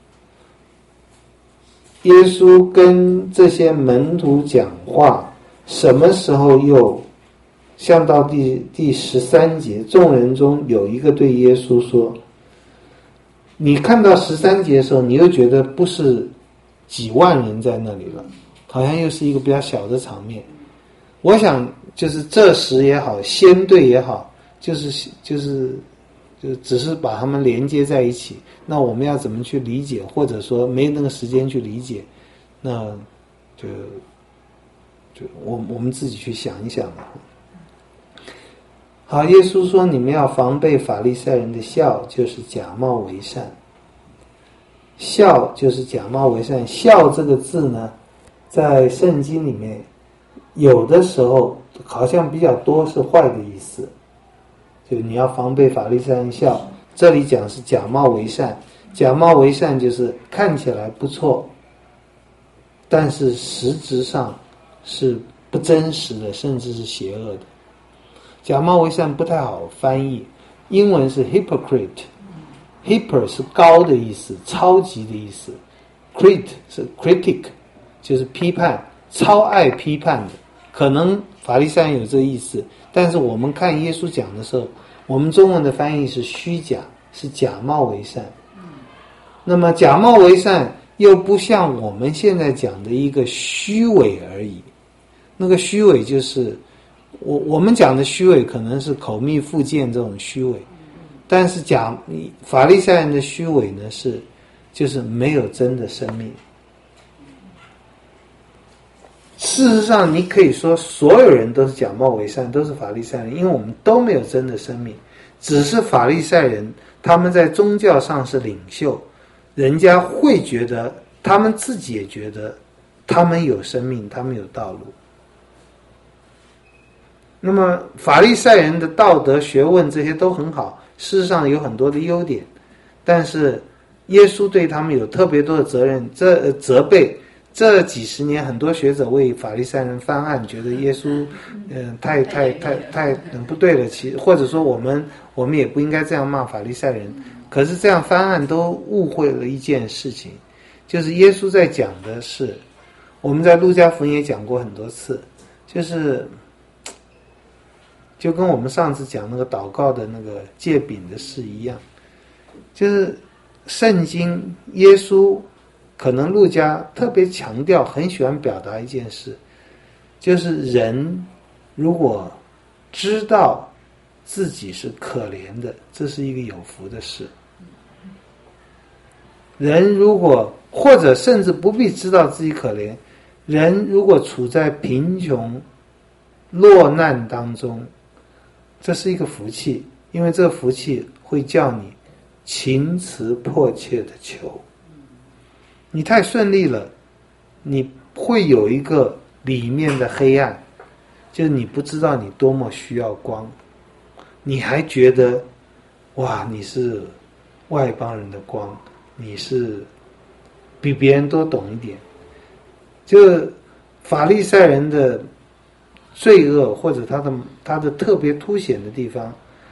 耶稣跟这些门徒讲话，什么时候又像到第第十三节，众人中有一个对耶稣说，你看到十三节的时候，你又觉得不是几万人在那里了，好像又是一个比较小的场面。我想就是这时也好，先对也好，就是就是就只是把他们连接在一起。那我们要怎么去理解，或者说没那个时间去理解，那就就我我们自己去想一想吧。好，耶稣说你们要防备法利赛人的笑，就是假冒为善。笑就是假冒为善，笑这个字呢，在圣经里面有的时候好像比较多是坏的意思，就你要防备法利赛人笑。这里讲是假冒为善，假冒为善就是看起来不错，但是实质上是不真实的，甚至是邪恶的。假冒为善不太好翻译，英文是 hypocrite，hyper 是高的意思，超级的意思， crit 是 critic 就是批判，超爱批判的。可能法利赛人有这个意思，但是我们看耶稣讲的时候，我们中文的翻译是虚假，是假冒为善。那么假冒为善又不像我们现在讲的一个虚伪而已，那个虚伪就是我我们讲的虚伪可能是口蜜腹剑这种虚伪，但是假法利赛人的虚伪呢是就是没有真的生命。事实上你可以说所有人都是假冒为善，都是法利赛人，因为我们都没有真的生命，只是法利赛人他们在宗教上是领袖，人家会觉得，他们自己也觉得他们有生命，他们有道路。那么法利赛人的道德学问这些都很好，事实上有很多的优点，但是耶稣对他们有特别多的责任，这责备。这几十年很多学者为法利赛人翻案，觉得耶稣嗯、呃、太太太太不对了，其或者说我们我们也不应该这样骂法利赛人。可是这样翻案都误会了一件事情，就是耶稣在讲的是，我们在路加福音也讲过很多次，就是就跟我们上次讲那个祷告的那个戒饼的事一样，就是圣经耶稣可能路加特别强调，很喜欢表达一件事，就是人如果知道自己是可怜的，这是一个有福的事。人如果或者甚至不必知道自己可怜，人如果处在贫穷落难当中，这是一个福气，因为这个福气会叫你情辞迫切的求。你太顺利了，你会有一个里面的黑暗，就是你不知道你多么需要光，你还觉得哇你是外邦人的光，你是比别人都懂一点。就法利赛人的罪恶或者他的他的特别凸显的地方，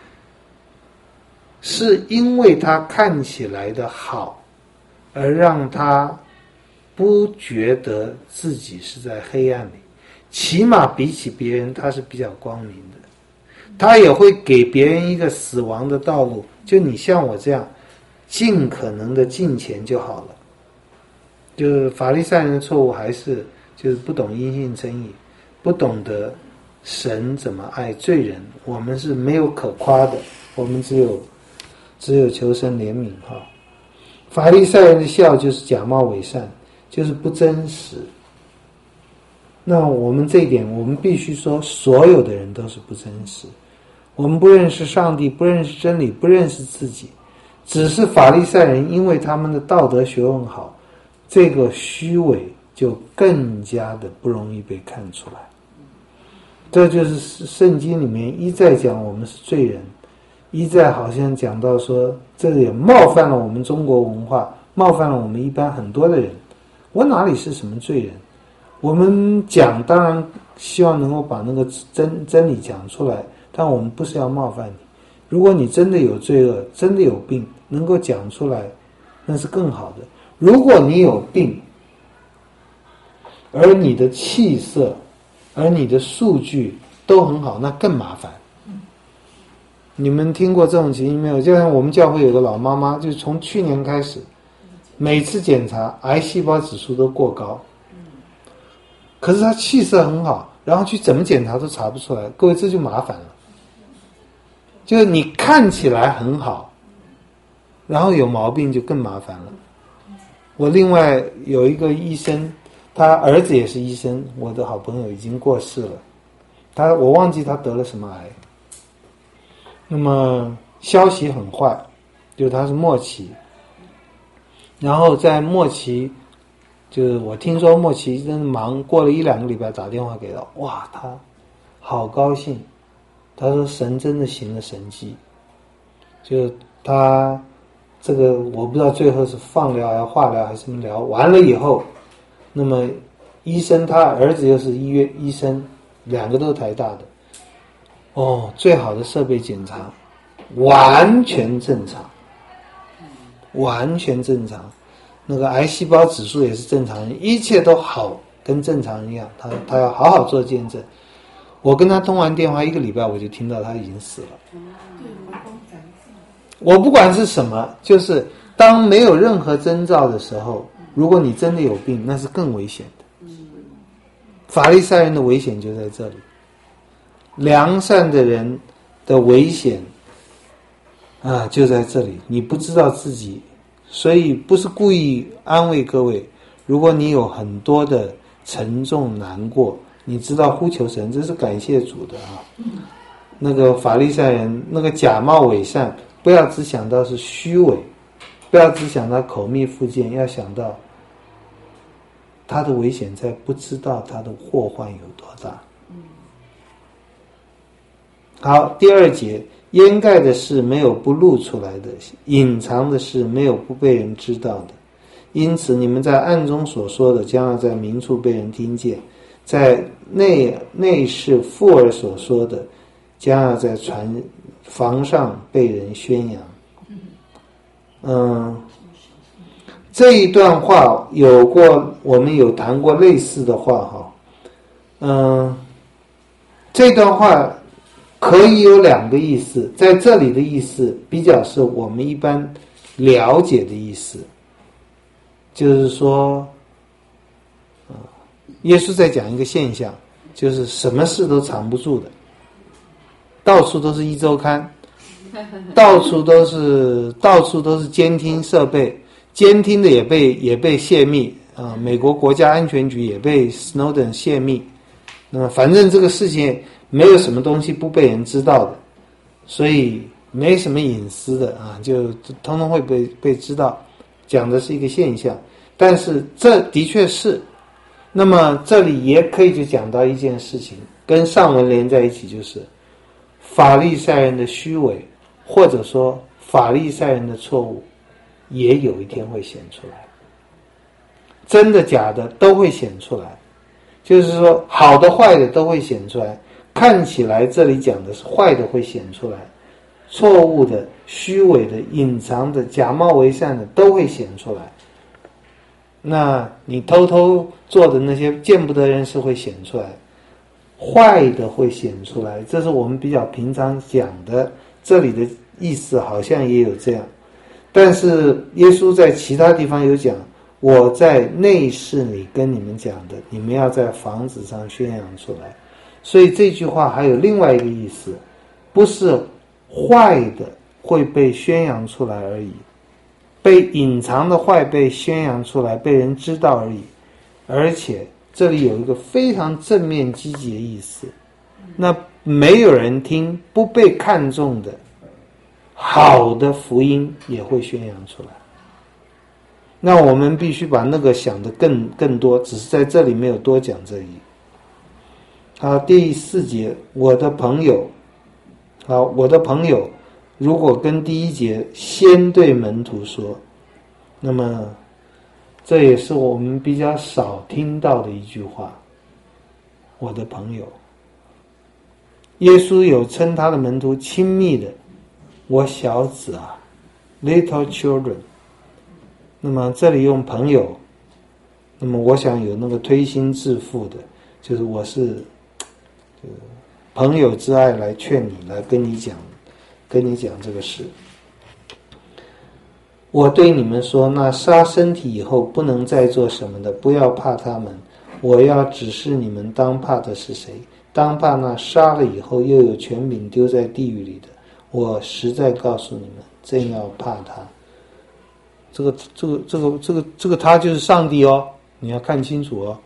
是因为他看起来的好而让他不觉得自己是在黑暗里，起码比起别人他是比较光明的。 他也会给别人一个死亡的道路，就你像我这样尽可能的进钱就好了。就是法利赛人的错误还是就是不懂因信称义，不懂得神怎么爱罪人，我们是没有可夸的，我们只有只有求神怜悯哈。法利赛人的笑就是假冒伪善，就是不真实。那我们这一点，我们必须说，所有的人都是不真实。我们不认识上帝，不认识真理，不认识自己，只是法利赛人因为他们的道德学问好，这个虚伪就更加的不容易被看出来。这就是圣经里面一再讲我们是罪人，一再好像讲到说这也冒犯了我们中国文化，冒犯了我们一般很多的人。我哪里是什么罪人？我们讲当然希望能够把那个真真理讲出来，但我们不是要冒犯你。如果你真的有罪恶，真的有病，能够讲出来，那是更好的。如果你有病，而你的气色，而你的数据都很好，那更麻烦。你们听过这种情形没有？就像我们教会有个老妈妈，就从去年开始，每次检查癌细胞指数都过高，可是她气色很好，然后去怎么检查都查不出来。各位，这就麻烦了。就是你看起来很好，然后有毛病就更麻烦了。我另外有一个医生，他儿子也是医生，我的好朋友已经过世了，他我忘记他得了什么癌。那么消息很坏，就是他是末期，然后在末期，就是我听说末期真的忙，过了一两个礼拜打电话给他，哇，他好高兴，他说神真的行了神迹，就他这个我不知道最后是放疗还是化疗还是什么疗，完了以后，那么医生他儿子又是医院医生，两个都是台大的，哦，最好的设备检查完全正常，完全正常，那个癌细胞指数也是正常人，一切都好，跟正常人一样。他他要好好做见证。我跟他通完电话一个礼拜，我就听到他已经死了。我不管是什么，就是当没有任何征兆的时候，如果你真的有病，那是更危险的。法利赛人的危险就在这里，良善的人的危险啊，就在这里。你不知道自己，所以不是故意安慰各位。如果你有很多的沉重难过，你知道呼求神，这是感谢主的啊。那个法利赛人，那个假冒伪善，不要只想到是虚伪，不要只想到口蜜腹剑，要想到他的危险在不知道他的祸患有多大。好，第二节，掩盖的事没有不露出来的，隐藏的事没有不被人知道的。因此你们在暗中所说的，将要在明处被人听见；在内内室附耳所说的，将要在船房上被人宣扬。嗯，这一段话有过，我们有谈过类似的话哈。嗯，这段话可以有两个意思，在这里的意思比较是我们一般了解的意思，就是说，呃，耶稣在讲一个现象，就是什么事都藏不住的，到处都是一周刊，到处都是到处都是监听设备，监听的也被也被泄密啊、呃，美国国家安全局也被 Snowden 泄密，那么反正这个事情没有什么东西不被人知道的，所以没什么隐私的啊，就通通会被被知道。讲的是一个现象，但是这的确是。那么这里也可以就讲到一件事情，跟上文连在一起，就是法利赛人的虚伪，或者说法利赛人的错误，也有一天会显出来。真的假的都会显出来，就是说好的坏的都会显出来。看起来这里讲的是坏的会显出来，错误的、虚伪的、隐藏的、假冒为善的都会显出来。那你偷偷做的那些见不得人事会显出来， 坏的会显出来，这是我们比较平常讲的，这里的意思好像也有这样。但是耶稣在其他地方有讲，我在内室里跟你们讲的，你们要在房子上宣扬出来。所以这句话还有另外一个意思，不是坏的会被宣扬出来而已，被隐藏的坏被宣扬出来，被人知道而已。而且这里有一个非常正面积极的意思，那没有人听，不被看重的好的福音也会宣扬出来。那我们必须把那个想得更更多，只是在这里没有多讲这一。好，第四节，我的朋友，好，我的朋友如果跟第一节先对门徒说，那么这也是我们比较少听到的一句话，我的朋友。耶稣有称他的门徒亲密的，我小子啊 little children。 那么这里用朋友，那么我想有那个推心置腹的，就是我是朋友之爱来劝你，来跟你讲跟你讲这个事。我对你们说，那杀身体以后不能再做什么的，不要怕他们，我要指示你们当怕的是谁，当怕那杀了以后又有权柄丢在地狱里的。我实在告诉你们，正要怕他。这个这个这个这个这个他就是上帝哦，你要看清楚哦。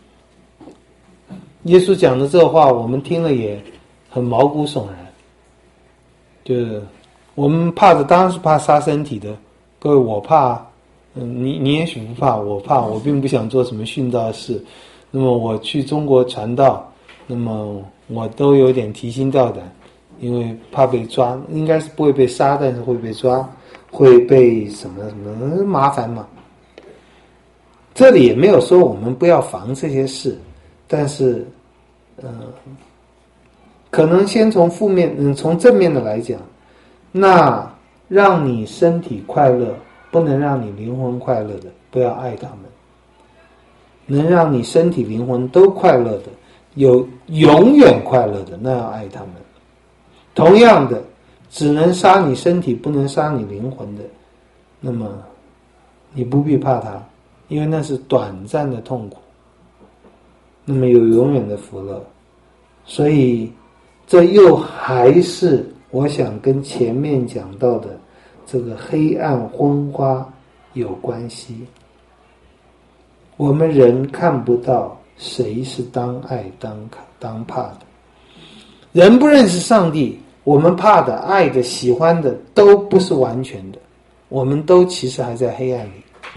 耶稣讲的这话，我们听了也很毛骨悚然。就是我们怕的当然是怕杀身体的，各位，我怕，嗯，你你也许不怕，我怕，我并不想做什么殉道事。那么我去中国传道，那么我都有点提心吊胆，因为怕被抓，应该是不会被杀，但是会被抓。会被什么什么麻烦嘛？这里也没有说我们不要防这些事，但是，呃，可能先从负面，嗯，从正面的来讲，那让你身体快乐，不能让你灵魂快乐的，不要爱他们；能让你身体灵魂都快乐的，有永远快乐的，那要爱他们。同样的。只能杀你身体，不能杀你灵魂的，那么你不必怕它，因为那是短暂的痛苦，那么有永远的福乐。所以这又还是我想跟前面讲到的这个黑暗昏花有关系。我们人看不到谁是当爱当当怕的，人不认识上帝，我们怕的、爱的、喜欢的都不是完全的，我们都其实还在黑暗里。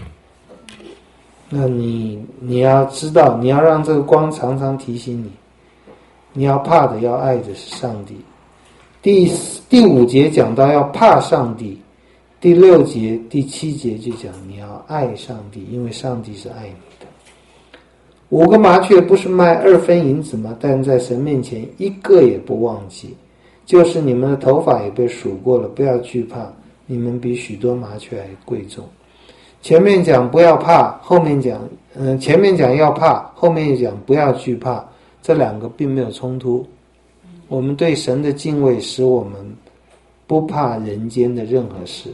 那你你要知道，你要让这个光常常提醒你，你要怕的、要爱的是上帝。第第五节讲到要怕上帝，第六节、第七节就讲你要爱上帝，因为上帝是爱你的。五个麻雀不是卖二分银子吗？但在神面前一个也不忘记。就是你们的头发也被数过了，不要惧怕，你们比许多麻雀还贵重。前面讲不要怕，后面讲，嗯、呃，前面讲要怕，后面又讲不要惧怕，这两个并没有冲突。我们对神的敬畏使我们不怕人间的任何事，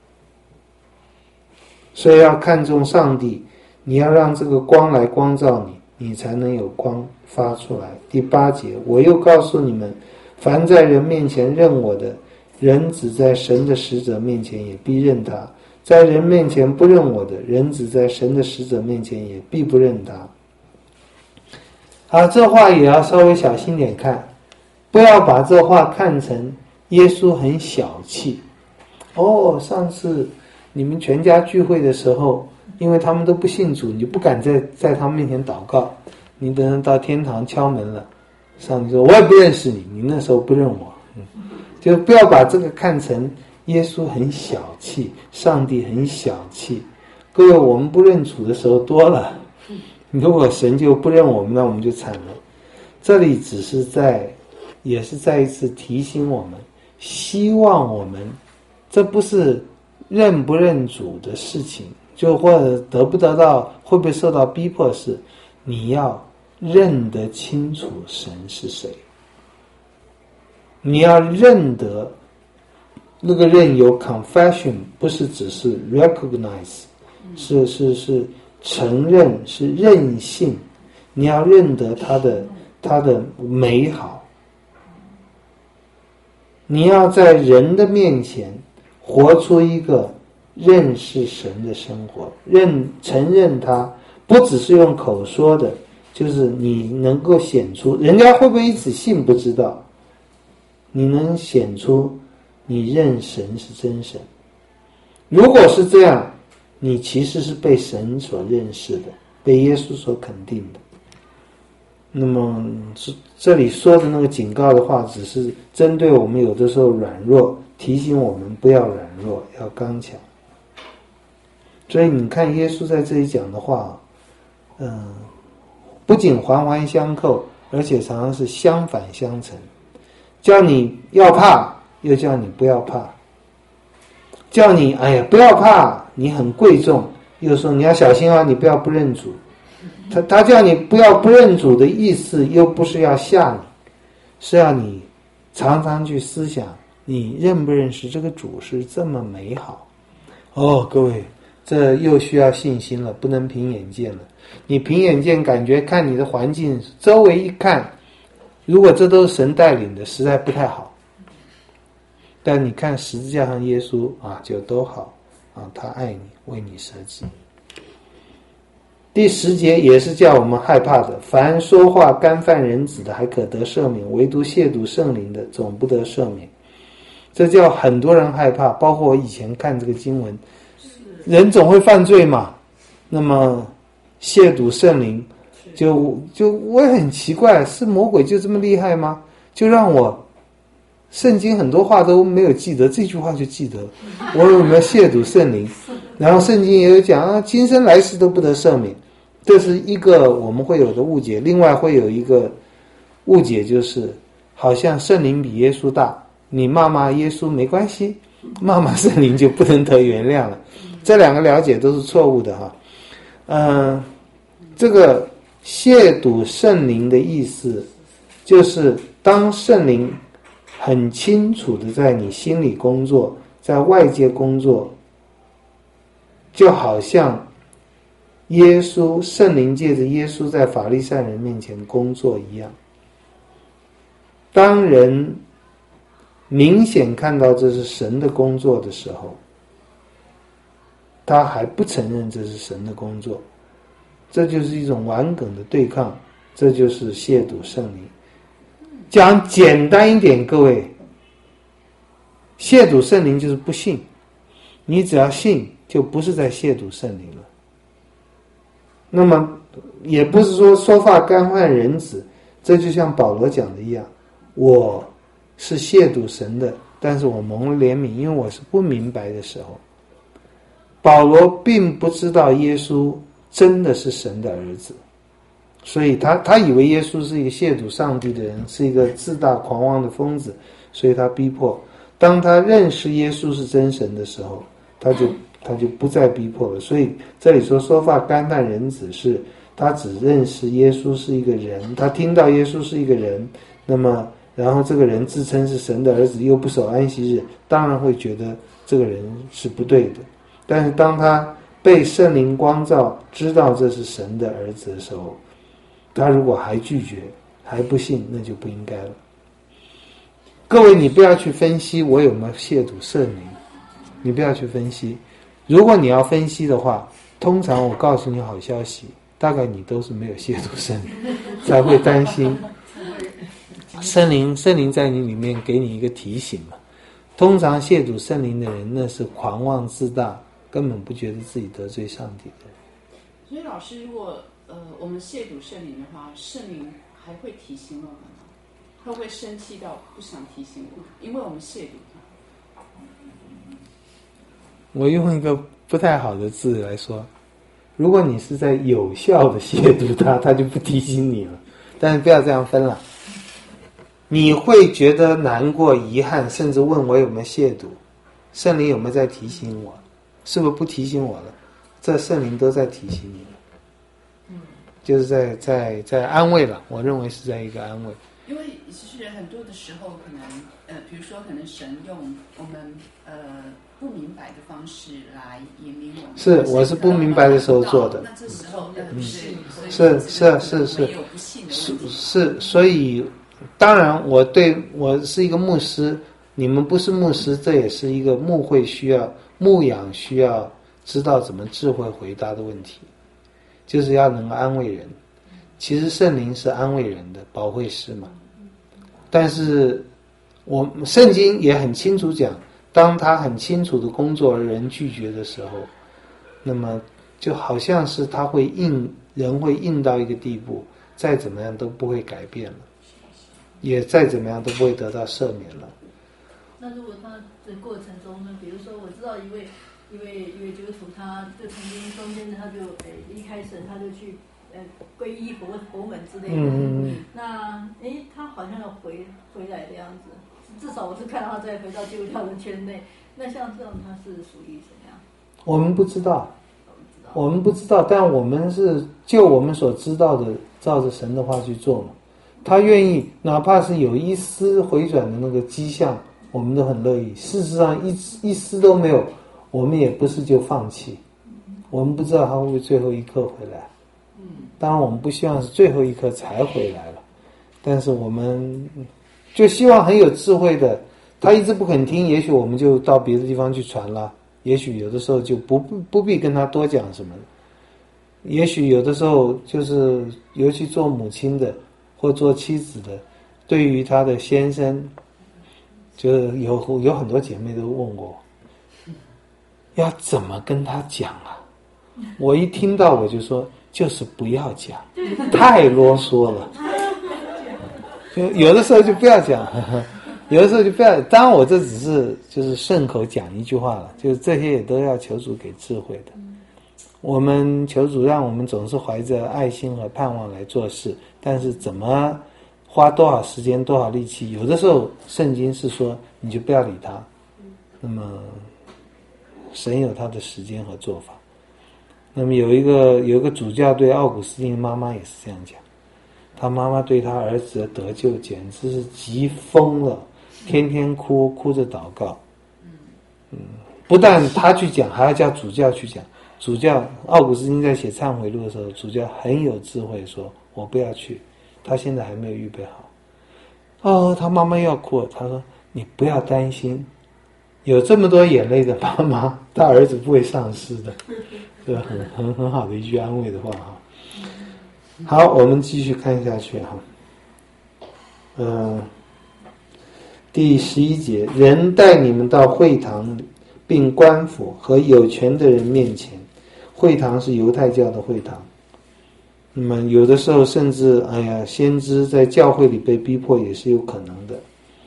所以要看重上帝，你要让这个光来光照你，你才能有光发出来。第八节，我又告诉你们，凡在人面前认我的，人子在神的使者面前也必认他；在人面前不认我的，人子在神的使者面前也必不认他。好，这话也要稍微小心点看，不要把这话看成耶稣很小气。哦，上次你们全家聚会的时候，因为他们都不信主，你就不敢在在他们面前祷告，你等人到天堂敲门了，上帝说我也不认识你，你那时候不认我。嗯，就不要把这个看成耶稣很小气，上帝很小气。各位，我们不认主的时候多了，如果神就不认我们，那我们就惨了。这里只是在也是再一次提醒我们，希望我们，这不是认不认主的事情，就或者得不得到，会不会受到逼迫，是你要认得清楚神是谁。你要认得，那个认有 confession， 不是只是 recognize， 是是是承认，是认信。你要认得他的他的美好。你要在人的面前活出一个认识神的生活，认承认他，不只是用口说的，就是你能够显出，人家会不会一直信不知道，你能显出你认神是真神。如果是这样，你其实是被神所认识的，被耶稣所肯定的。那么这里说的那个警告的话，只是针对我们有的时候软弱，提醒我们不要软弱，要刚强。所以你看耶稣在这里讲的话，嗯，不仅环环相扣，而且常常是相反相成，叫你要怕，又叫你不要怕，叫你哎呀不要怕，你很贵重，又说你要小心啊，你不要不认主。他他叫你不要不认主的意思，又不是要吓你，是要你常常去思想，你认不认识这个主是这么美好。哦，各位，这又需要信心了，不能凭眼见了。你凭眼见感觉看你的环境，周围一看，如果这都是神带领的，实在不太好。但你看十字架上耶稣啊，就都好啊，他爱你，为你舍己。第十节也是叫我们害怕的，凡说话干犯人子的还可得赦免，唯独亵渎圣灵的总不得赦免。这叫很多人害怕，包括我以前看这个经文，人总会犯罪嘛，那么亵渎圣灵，就就我也很奇怪，是魔鬼就这么厉害吗？就让我圣经很多话都没有记得，这句话就记得，我有没有亵渎圣灵？然后圣经也有讲啊，今生来世都不得赦免。这是一个我们会有的误解。另外会有一个误解，就是好像圣灵比耶稣大，你骂骂耶稣没关系，骂骂圣灵就不能得原谅了。这两个了解都是错误的哈。嗯、呃，这个亵渎圣灵的意思，就是当圣灵很清楚的在你心里工作，在外界工作，就好像耶稣圣灵借着耶稣在法利赛人面前工作一样。当人明显看到这是神的工作的时候，他还不承认这是神的工作，这就是一种顽梗的对抗，这就是亵渎圣灵。讲简单一点，各位，亵渎圣灵就是不信，你只要信就不是在亵渎圣灵了。那么也不是说说话干犯人子，这就像保罗讲的一样，我是亵渎神的，但是我蒙了怜悯，因为我是不明白的时候。保罗并不知道耶稣真的是神的儿子，所以他他以为耶稣是一个亵渎上帝的人，是一个自大狂妄的疯子，所以他逼迫。当他认识耶稣是真神的时候，他就他就不再逼迫了。所以这里说说话干犯人子，是他只认识耶稣是一个人，他听到耶稣是一个人，那么然后这个人自称是神的儿子，又不守安息日，当然会觉得这个人是不对的。但是当他被圣灵光照，知道这是神的儿子的时候，他如果还拒绝还不信，那就不应该了。各位，你不要去分析我有没有亵渎圣灵，你不要去分析。如果你要分析的话，通常我告诉你好消息，大概你都是没有亵渎圣灵，才会担心。圣灵圣灵在你里面给你一个提醒嘛。通常亵渎圣灵的人，那是狂妄自大，根本不觉得自己得罪上帝的人。 所以老师，如果呃我们亵渎圣灵的话，圣灵还会提醒我们吗？会不会生气到不想提醒我们？因为我们亵渎他。 我用一个不太好的字来说，如果你是在有效的亵渎他，他就不提醒你了。但是不要这样分了。你会觉得难过、遗憾，甚至问我有没有亵渎，圣灵有没有在提醒我？是不是不提醒我了？这圣灵都在提醒你了。 就是在在在安慰了，我认为是在一个安慰。 因为其实很多的时候，可能呃，比如说，可能神用我们呃不明白的方式来引领我们。 是，我是不明白的时候做的。 那这时候呃嗯， 是是是是是是是，所以当然我对我是一个牧师，你们不是牧师，这也是一个牧会需要牧养需要知道怎么智慧回答的问题，就是要能够安慰人。其实圣灵是安慰人的保惠师嘛，但是我圣经也很清楚讲，当他很清楚的工作而人拒绝的时候，那么就好像是他会硬人会硬到一个地步，再怎么样都不会改变了，也再怎么样都不会得到赦免了。 那如果他的过程中呢，比如说我知道一位一位一位基督徒，他就曾经中间他就诶离开神，他就去呃皈依佛佛门之类的。 嗯嗯那诶他好像要回回来的样子，至少我是看到他再回到基督教的圈内。那像这种他是属于怎样？ 我们不知道，我们不知道，但我们是就我们所知道的，照着神的话去做嘛。他愿意，哪怕是有一丝回转的那个迹象，我们都很乐意。事实上一一丝都没有，我们也不是就放弃。我们不知道他会不会最后一刻回来。当然我们不希望是最后一刻才回来了，但是我们就希望很有智慧的，他一直不肯听，也许我们就到别的地方去传了，也许有的时候就不不必跟他多讲什么，也许有的时候就是尤其做母亲的或做妻子的，对于他的先生，就是有有很多姐妹都问过要怎么跟他讲啊，我一听到我就说就是不要讲，太啰嗦了，就有的时候就不要讲，有的时候就不要。当然我这只是就是顺口讲一句话了，就是这些也都要求主给智慧的。我们求主让我们总是怀着爱心和盼望来做事，但是怎么花多少时间多少力气，有的时候圣经是说你就不要理他，那么神有他的时间和做法。那么有一个有一个主教对奥古斯丁的妈妈也是这样讲，他妈妈对他儿子的得救简直是急疯了，天天哭哭着祷告。嗯，不但他去讲，还要叫主教去讲。主教奥古斯丁在写忏悔录的时候，主教很有智慧说我不要去，他现在还没有预备好。哦，他妈妈要哭了，他说你不要担心，有这么多眼泪的妈妈，他儿子不会丧失的。这个很很很好的一句安慰的话哈。好，我们继续看下去哈。嗯、呃，第十一节，人带你们到会堂并官府和有权的人面前。会堂是犹太教的会堂。那么有的时候甚至哎呀，先知在教会里被逼迫也是有可能的。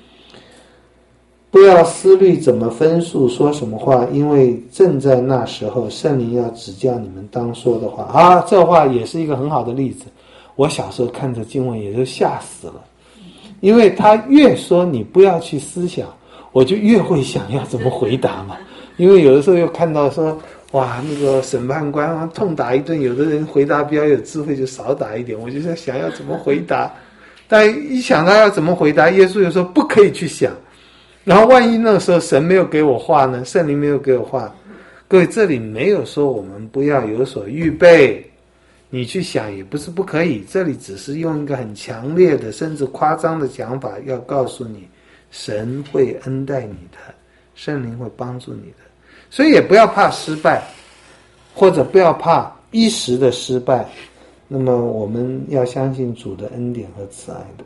不要思虑怎么分数说什么话，因为正在那时候圣灵要指教你们当说的话啊。这话也是一个很好的例子，我小时候看着经文也就吓死了，因为他越说你不要去思想，我就越会想要怎么回答嘛。因为有的时候又看到说哇，那个审判官啊痛打一顿，有的人回答比较有智慧就少打一点，我就在想要怎么回答，但一想到要怎么回答，耶稣又说不可以去想。然后万一那个时候神没有给我话呢，圣灵没有给我话，各位这里没有说我们不要有所预备，你去想也不是不可以，这里只是用一个很强烈的甚至夸张的讲法要告诉你神会恩待你的，圣灵会帮助你的，所以也不要怕失败，或者不要怕一时的失败，那么我们要相信主的恩典和慈爱的。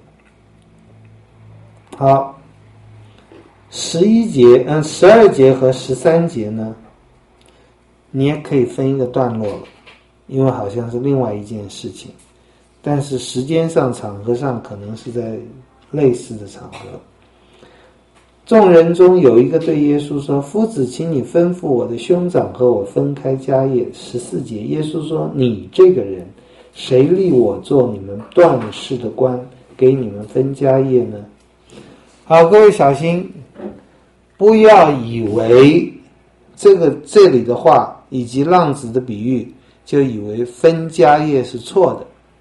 好，十一节嗯十二节和十三节呢你也可以分一个段落了，因为好像是另外一件事情，但是时间上场合上可能是在类似的场合。众人中有一个对耶稣说，夫子请你吩咐我的兄长和我分开家业。十四节耶稣说，你这个人谁立我做你们段氏的官，给你们分家业呢？好，各位小心，不要以为这个这里的话以及浪子的比喻就以为分家业是错的。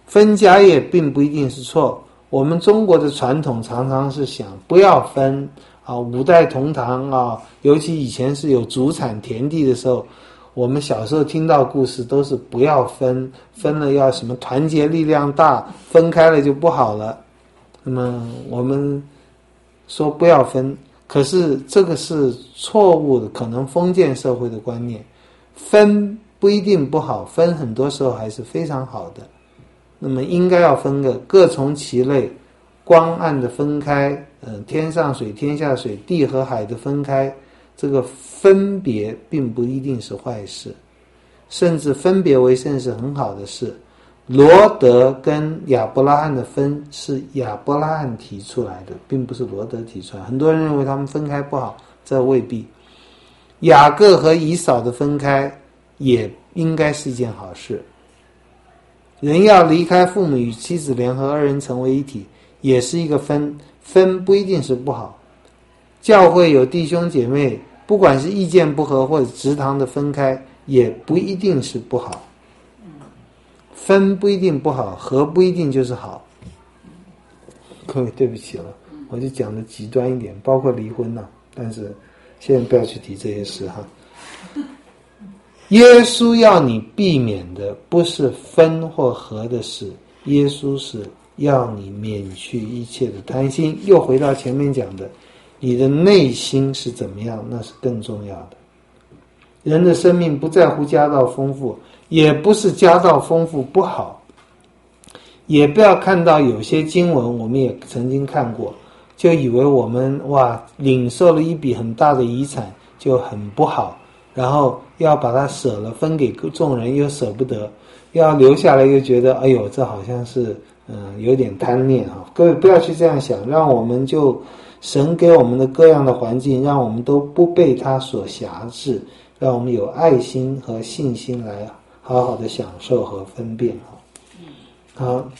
分家业并不一定是错。我们中国的传统常常是想不要分啊，五代同堂啊，尤其以前是有祖产田地的时候，我们小时候听到故事都是不要分，分了要什么团结力量大，分开了就不好了。那么我们说不要分，可是这个是错误的，可能封建社会的观念，分不一定不好，分很多时候还是非常好的。那么应该要分个各从其类，光暗的分开，嗯、呃，天上水天下水，地和海的分开，这个分别并不一定是坏事，甚至分别为圣是很好的事。罗德跟亚伯拉罕的分是亚伯拉罕提出来的，并不是罗德提出来。很多人认为他们分开不好，这未必。雅各和以扫的分开也应该是一件好事。人要离开父母与妻子联合，二人成为一体，也是一个分，分不一定是不好。教会有弟兄姐妹，不管是意见不合或者直堂的分开，也不一定是不好。分不一定不好，合不一定就是好。各位对不起了，我就讲的极端一点，包括离婚了、啊，但是现在不要去提这些事哈。耶稣要你避免的不是分或合的事，耶稣是要你免去一切的贪心。又回到前面讲的，你的内心是怎么样，那是更重要的。人的生命不在乎家道丰富，也不是家道丰富不好，也不要看到有些经文我们也曾经看过，就以为我们哇领受了一笔很大的遗产就很不好，然后要把它舍了分给众人又舍不得，要留下来又觉得哎呦这好像是嗯有点贪念哈。各位不要去这样想，让我们就神给我们的各样的环境，让我们都不被它所辖制，让我们有爱心和信心来好好的享受和分辨好，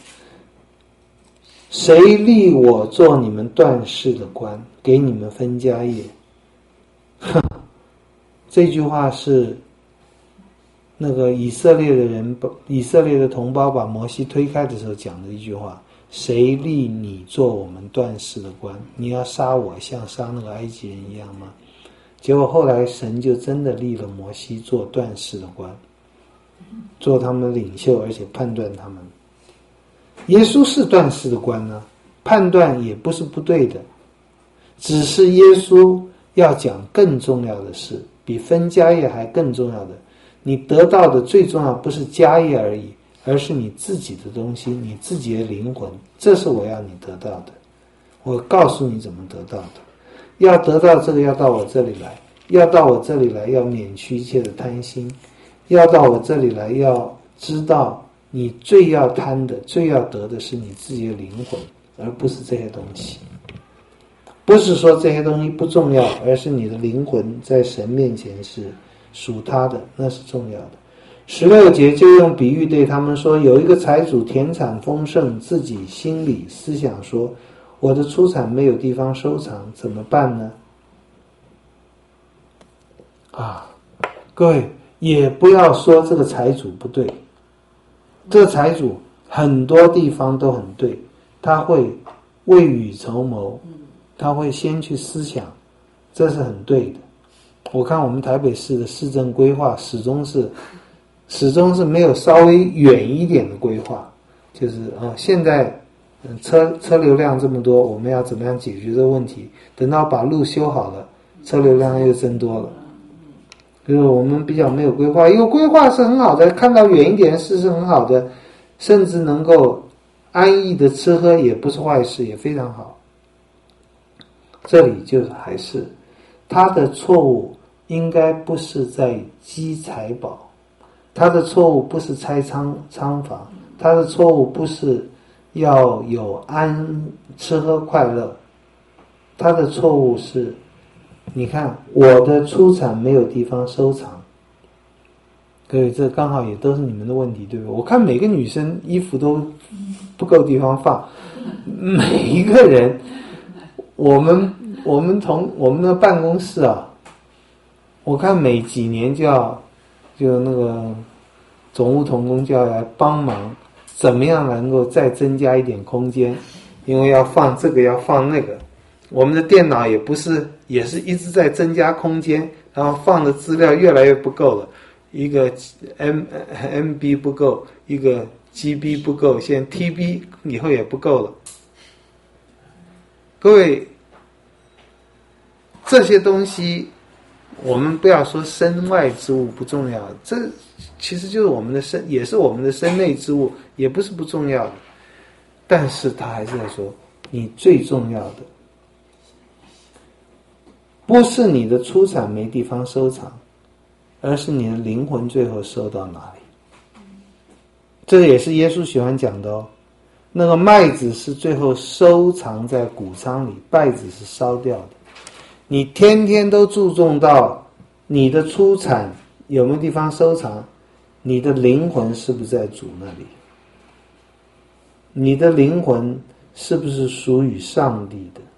谁立我做你们断事的官，给你们分家业？这句话是那个以色列的人，以色列的同胞把摩西推开的时候讲的一句话：谁立你做我们断事的官？你要杀我像杀那个埃及人一样吗？结果后来神就真的立了摩西做断事的官，做他们的领袖，而且判断他们。耶稣是断事的官呢，判断也不是不对的，只是耶稣要讲更重要的事，比分家业还更重要的。你得到的最重要不是家业而已，而是你自己的东西，你自己的灵魂，这是我要你得到的。我告诉你怎么得到的。要得到这个，要到我这里来，要到我这里来，要免去一切的贪心，要到我这里来，要知道你最要贪的，最要得的是你自己的灵魂，而不是这些东西。不是说这些东西不重要，而是你的灵魂在神面前是属他的，那是重要的。十六节就用比喻对他们说，有一个财主田产丰盛，自己心里思想说，我的出产没有地方收藏，怎么办呢？啊，各位也不要说这个财主不对，这个财主很多地方都很对，他会未雨绸缪，他会先去思想，这是很对的。我看我们台北市的市政规划始终是始终是没有稍微远一点的规划，就是啊，现在车车流量这么多，我们要怎么样解决这个问题？等到把路修好了，车流量又增多了。就是我们比较没有规划，因为规划是很好的，看到远一点的事是很好的，甚至能够安逸的吃喝也不是坏事，也非常好。这里就还是他的错误应该不是在积财宝，他的错误不是拆仓仓房，他的错误不是要有安吃喝快乐，他的错误是你看我的出产没有地方收藏。各位这刚好也都是你们的问题，对不对？我看每个女生衣服都不够地方放，每一个人我们我们同我们的办公室啊，我看每几年就要就那个总务同工就要来帮忙怎么样能够再增加一点空间，因为要放这个要放那个，我们的电脑也不是也是一直在增加空间，然后放的资料越来越不够了，一个 M M B 不够，一个 G B 不够，现在 T B 以后也不够了。各位，这些东西我们不要说身外之物不重要，这其实就是我们的身，也是我们的身内之物，也不是不重要的。但是他还是在说，你最重要的不是你的出产没地方收藏，而是你的灵魂最后收到哪里。这个也是耶稣喜欢讲的哦。那个麦子是最后收藏在谷仓里，稗子是烧掉的。你天天都注重到你的出产有没有地方收藏，你的灵魂是不是在主那里？你的灵魂是不是属于上帝的？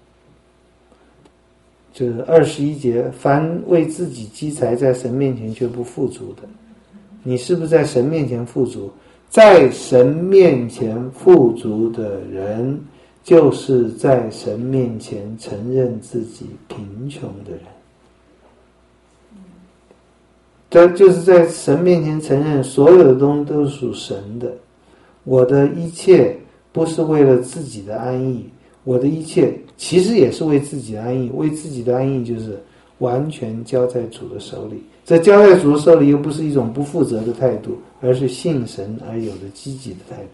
就是二十一节，凡为自己积财，在神面前却不富足的，你是不是在神面前富足？在神面前富足的人，就是在神面前承认自己贫穷的人。这就是在神面前承认所有的东西都是属神的。我的一切不是为了自己的安逸，我的一切其实也是为自己的安逸，为自己的安逸就是完全交在主的手里。这交在主的手里又不是一种不负责的态度，而是信神而有的积极的态度。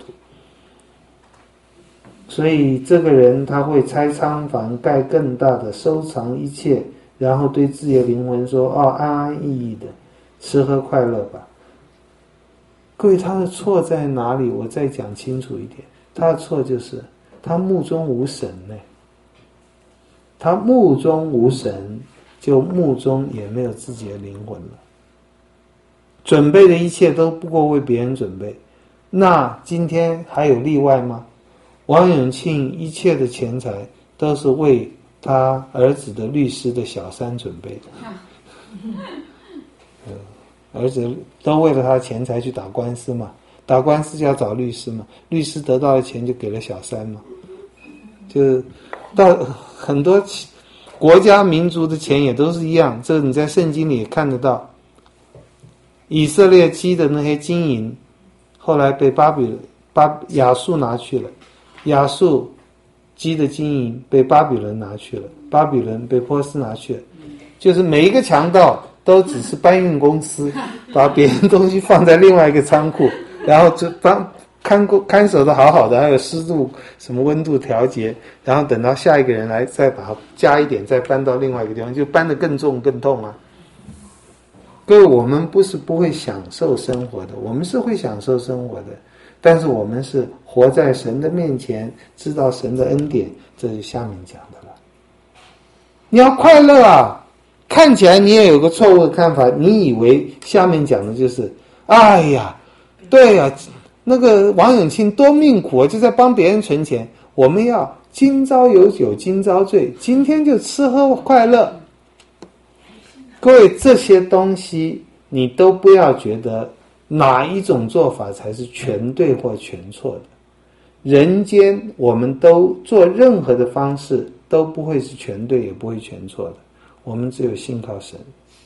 所以这个人他会拆仓房，盖更大的，收藏一切，然后对自己的灵魂说，哦，安安逸逸的吃喝快乐吧。各位，他的错在哪里？我再讲清楚一点，他的错就是他目中无神呢。他目中无神，就目中也没有自己的灵魂了。准备的一切都不过为别人准备，那今天还有例外吗？王永庆一切的钱财都是为他儿子的律师的小三准备的。儿子都为了他的钱财去打官司嘛，打官司就要找律师嘛，律师得到的钱就给了小三嘛，就到很多国家民族的钱也都是一样，这你在圣经里也看得到。以色列积的那些金银，后来被巴比巴亚述拿去了，亚述积的金银被巴比伦拿去了，巴比伦被波斯拿去了，就是每一个强盗都只是搬运公司，把别人东西放在另外一个仓库，然后就帮看看守的好好的，还有湿度什么温度调节，然后等到下一个人来再把它加一点，再搬到另外一个地方，就搬得更重更痛啊。各位，我们不是不会享受生活的，我们是会享受生活的，但是我们是活在神的面前，知道神的恩典，这是下面讲的了。你要快乐啊，看起来你也有个错误的看法，你以为下面讲的就是哎呀对呀、啊，那个王永庆多命苦啊，就在帮别人存钱。我们要今朝有酒今朝醉，今天就吃喝快乐。各位，这些东西你都不要觉得哪一种做法才是全对或全错的。人间我们都做任何的方式都不会是全对也不会全错的，我们只有信靠神。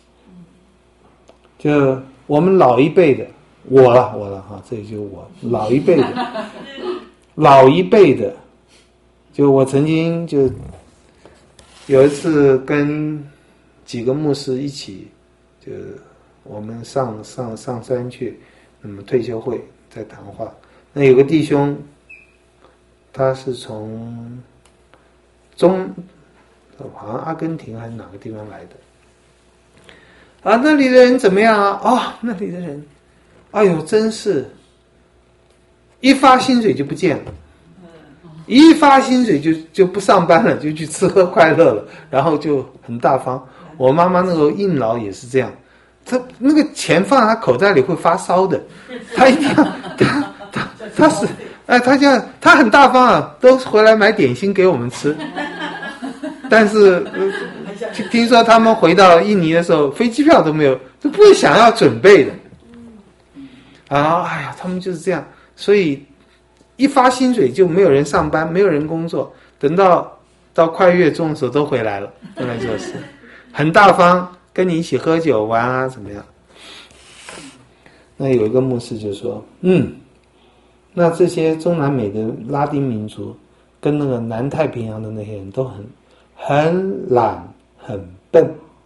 就我们老一辈的，我了我了哈，这里就是我老一辈的老一辈的，就我曾经就有一次跟几个牧师一起，就我们上上上山去，那么退休会在谈话。那有个弟兄，他是从中，好像阿根廷还是哪个地方来的。啊，那里的人怎么样啊？哦，那里的人，哎呦，真是，一发薪水就不见了。一发薪水就就不上班了，就去吃喝快乐了，然后就很大方。我妈妈那个应劳也是这样，她那个钱放在她口袋里会发烧的，她一定要，她她她是，哎，她这样，她很大方啊，都回来买点心给我们吃。但是、呃、听说他们回到印尼的时候，飞机票都没有，都不会想要准备的。啊，哎呀，他们就是这样，所以一发薪水就没有人上班，没有人工作，等到到快月中的时候都回来了，都来做事，很大方，跟你一起喝酒玩啊，怎么样？那有一个牧师就说，嗯，那这些中南美的拉丁民族跟那个南太平洋的那些人都很很懒很笨。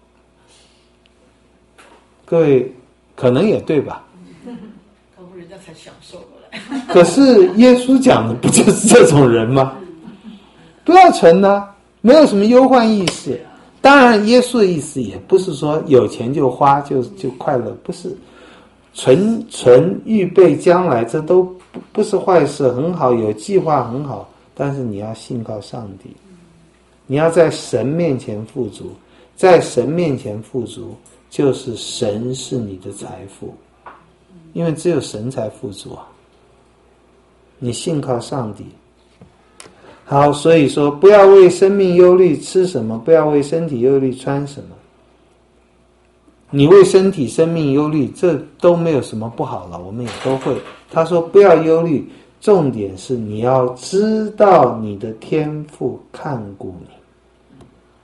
各位可能也对吧？ 搞不人家才享受过来。 可是耶稣讲的不就是这种人吗？不要存呢，没有什么忧患意识。当然耶稣的意思也不是说有钱就花就就快乐，不是，存存预备将来，这都不不是坏事，很好，有计划很好，但是你要信靠上帝，你要在神面前富足，在神面前富足就是神是你的财富，因为只有神才富足啊，你信靠上帝。好，所以说不要为生命忧虑吃什么，不要为身体忧虑穿什么。你为身体生命忧虑，这都没有什么不好了，我们也都会。他说不要忧虑，重点是你要知道你的天父看顾你。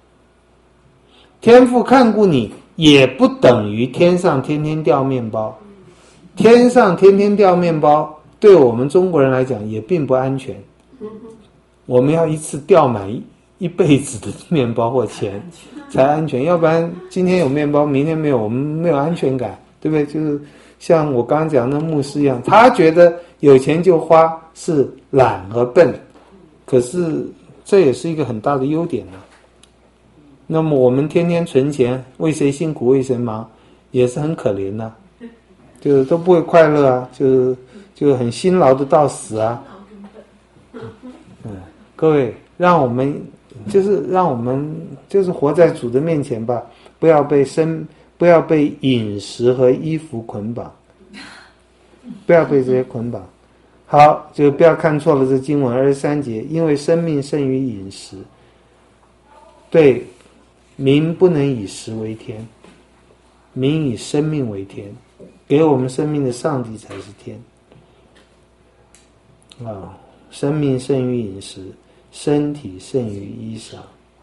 天父看顾你也不等于天上天天掉面包，天上天天掉面包对我们中国人来讲也并不安全，我们要一次掉满一一辈子的面包或钱才安全，要不然今天有面包明天没有，我们没有安全感，对不对？就是像我刚刚讲的牧师一样，他觉得有钱就花是懒和笨，可是这也是一个很大的优点呢、啊。那么我们天天存钱，为谁辛苦为谁忙，也是很可怜的、啊，就是都不会快乐啊，就是就很辛劳的到死啊。嗯，各位，让我们就是让我们就是活在主的面前吧，不要被生不要被饮食和衣服捆绑，不要被这些捆绑。好，就不要看错了这经文二十三节，因为生命胜于饮食。对，民不能以食为天，民以生命为天，给我们生命的上帝才是天。啊，生命胜于饮食，身体胜于衣裳。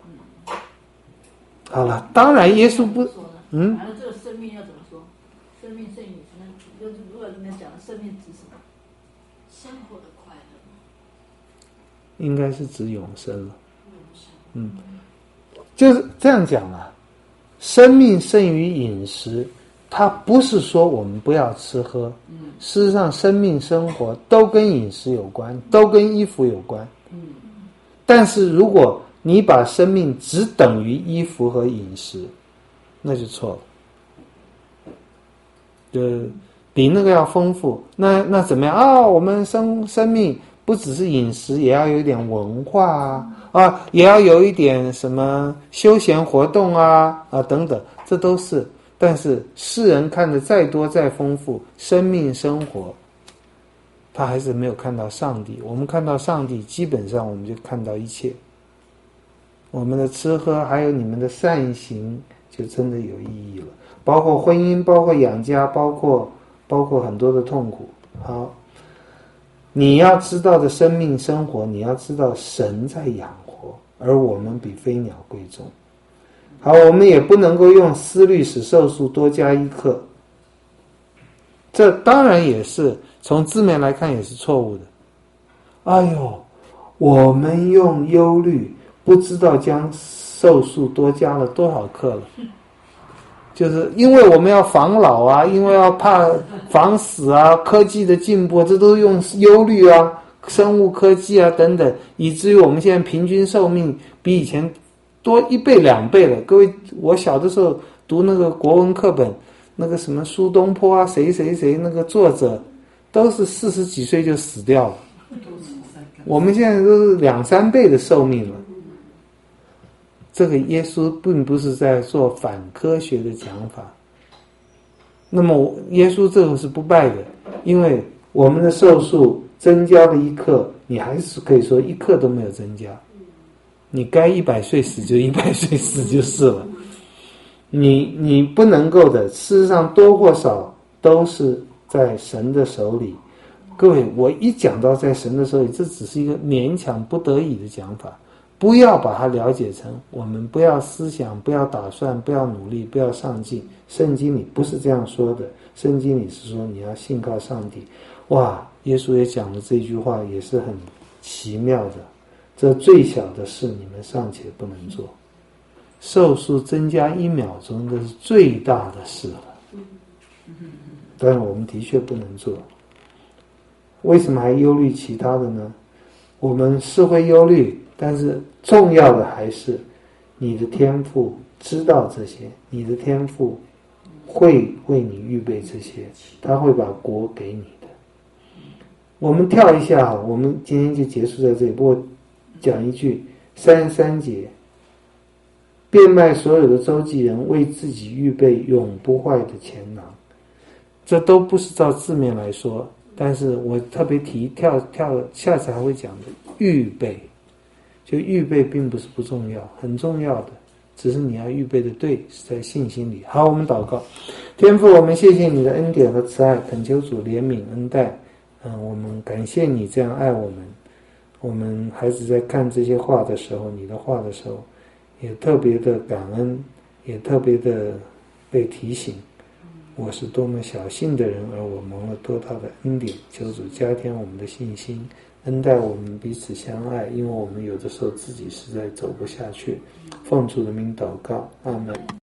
好了，当然耶稣不，嗯， 反正这个生命要怎么说？生命胜于饮食，那就是如果你们讲的生命指什么？生活的快乐， 应该是指永生了。嗯，就是这样讲啊。生命胜于饮食，它不是说我们不要吃喝，事实上生命生活都跟饮食有关，都跟衣服有关。但是如果你把生命只等于衣服和饮食，那就错了，就比那个要丰富。那那怎么样啊？我们生生命不只是饮食，也要有一点文化啊，啊，也要有一点什么休闲活动啊啊等等，这都是。但是世人看得再多再丰富，生命生活，他还是没有看到上帝。我们看到上帝，基本上我们就看到一切。我们的吃喝，还有你们的善行，就真的有意义了。包括婚姻，包括养家，包括包括很多的痛苦。好，你要知道的生命生活，你要知道神在养活，而我们比飞鸟贵重。好，我们也不能够用思虑使寿数多加一刻，这当然也是从字面来看也是错误的。哎呦，我们用忧虑不知道将寿数多加了多少克了，就是因为我们要防老啊，因为要怕防死啊，科技的进步，这都用忧虑啊，生物科技啊等等，以至于我们现在平均寿命比以前多一倍两倍了。各位，我小的时候读那个国文课本，那个什么苏东坡啊，谁谁谁那个作者，都是四十几岁就死掉了。我们现在都是两三倍的寿命了。这个耶稣并不是在做反科学的讲法。那么耶稣这个是不败的，因为我们的寿数增加了一刻，你还是可以说一刻都没有增加。你该一百岁死就一百岁死就是了。你你不能够的，事实上多或少都是在神的手里。 各位，我一讲到在神的手里，这只是一个勉强不得已的讲法，不要把它了解成我们不要思想，不要打算，不要努力，不要上进。圣经里不是这样说的，圣经里是说你要信靠上帝。哇，耶稣也讲了这句话，也是很奇妙的。这最小的事你们尚且不能做，寿数增加一秒钟，这是最大的事了。但是我们的确不能做。为什么还忧虑其他的呢？我们是会忧虑，但是重要的还是你的天父知道这些，你的天父会为你预备这些，他会把国给你的。我们跳一下，我们今天就结束在这里。不过讲一句，三十三节，变卖所有的周记人为自己预备永不坏的钱囊。这都不是照字面来说，但是我特别提跳跳，下次还会讲的预备，就预备并不是不重要，很重要的，只是你要预备的对，是在信心里。好，我们祷告。天父，我们谢谢你的恩典和慈爱，恳求主怜悯恩待。嗯，我们感谢你这样爱我们。我们孩子在看这些话的时候，你的话的时候，也特别的感恩，也特别的被提醒。我是多么小信的人，而我蒙了多大的恩典。求主加添我们的信心，恩待我们彼此相爱，因为我们有的时候自己实在走不下去。奉主的名祷告，阿们。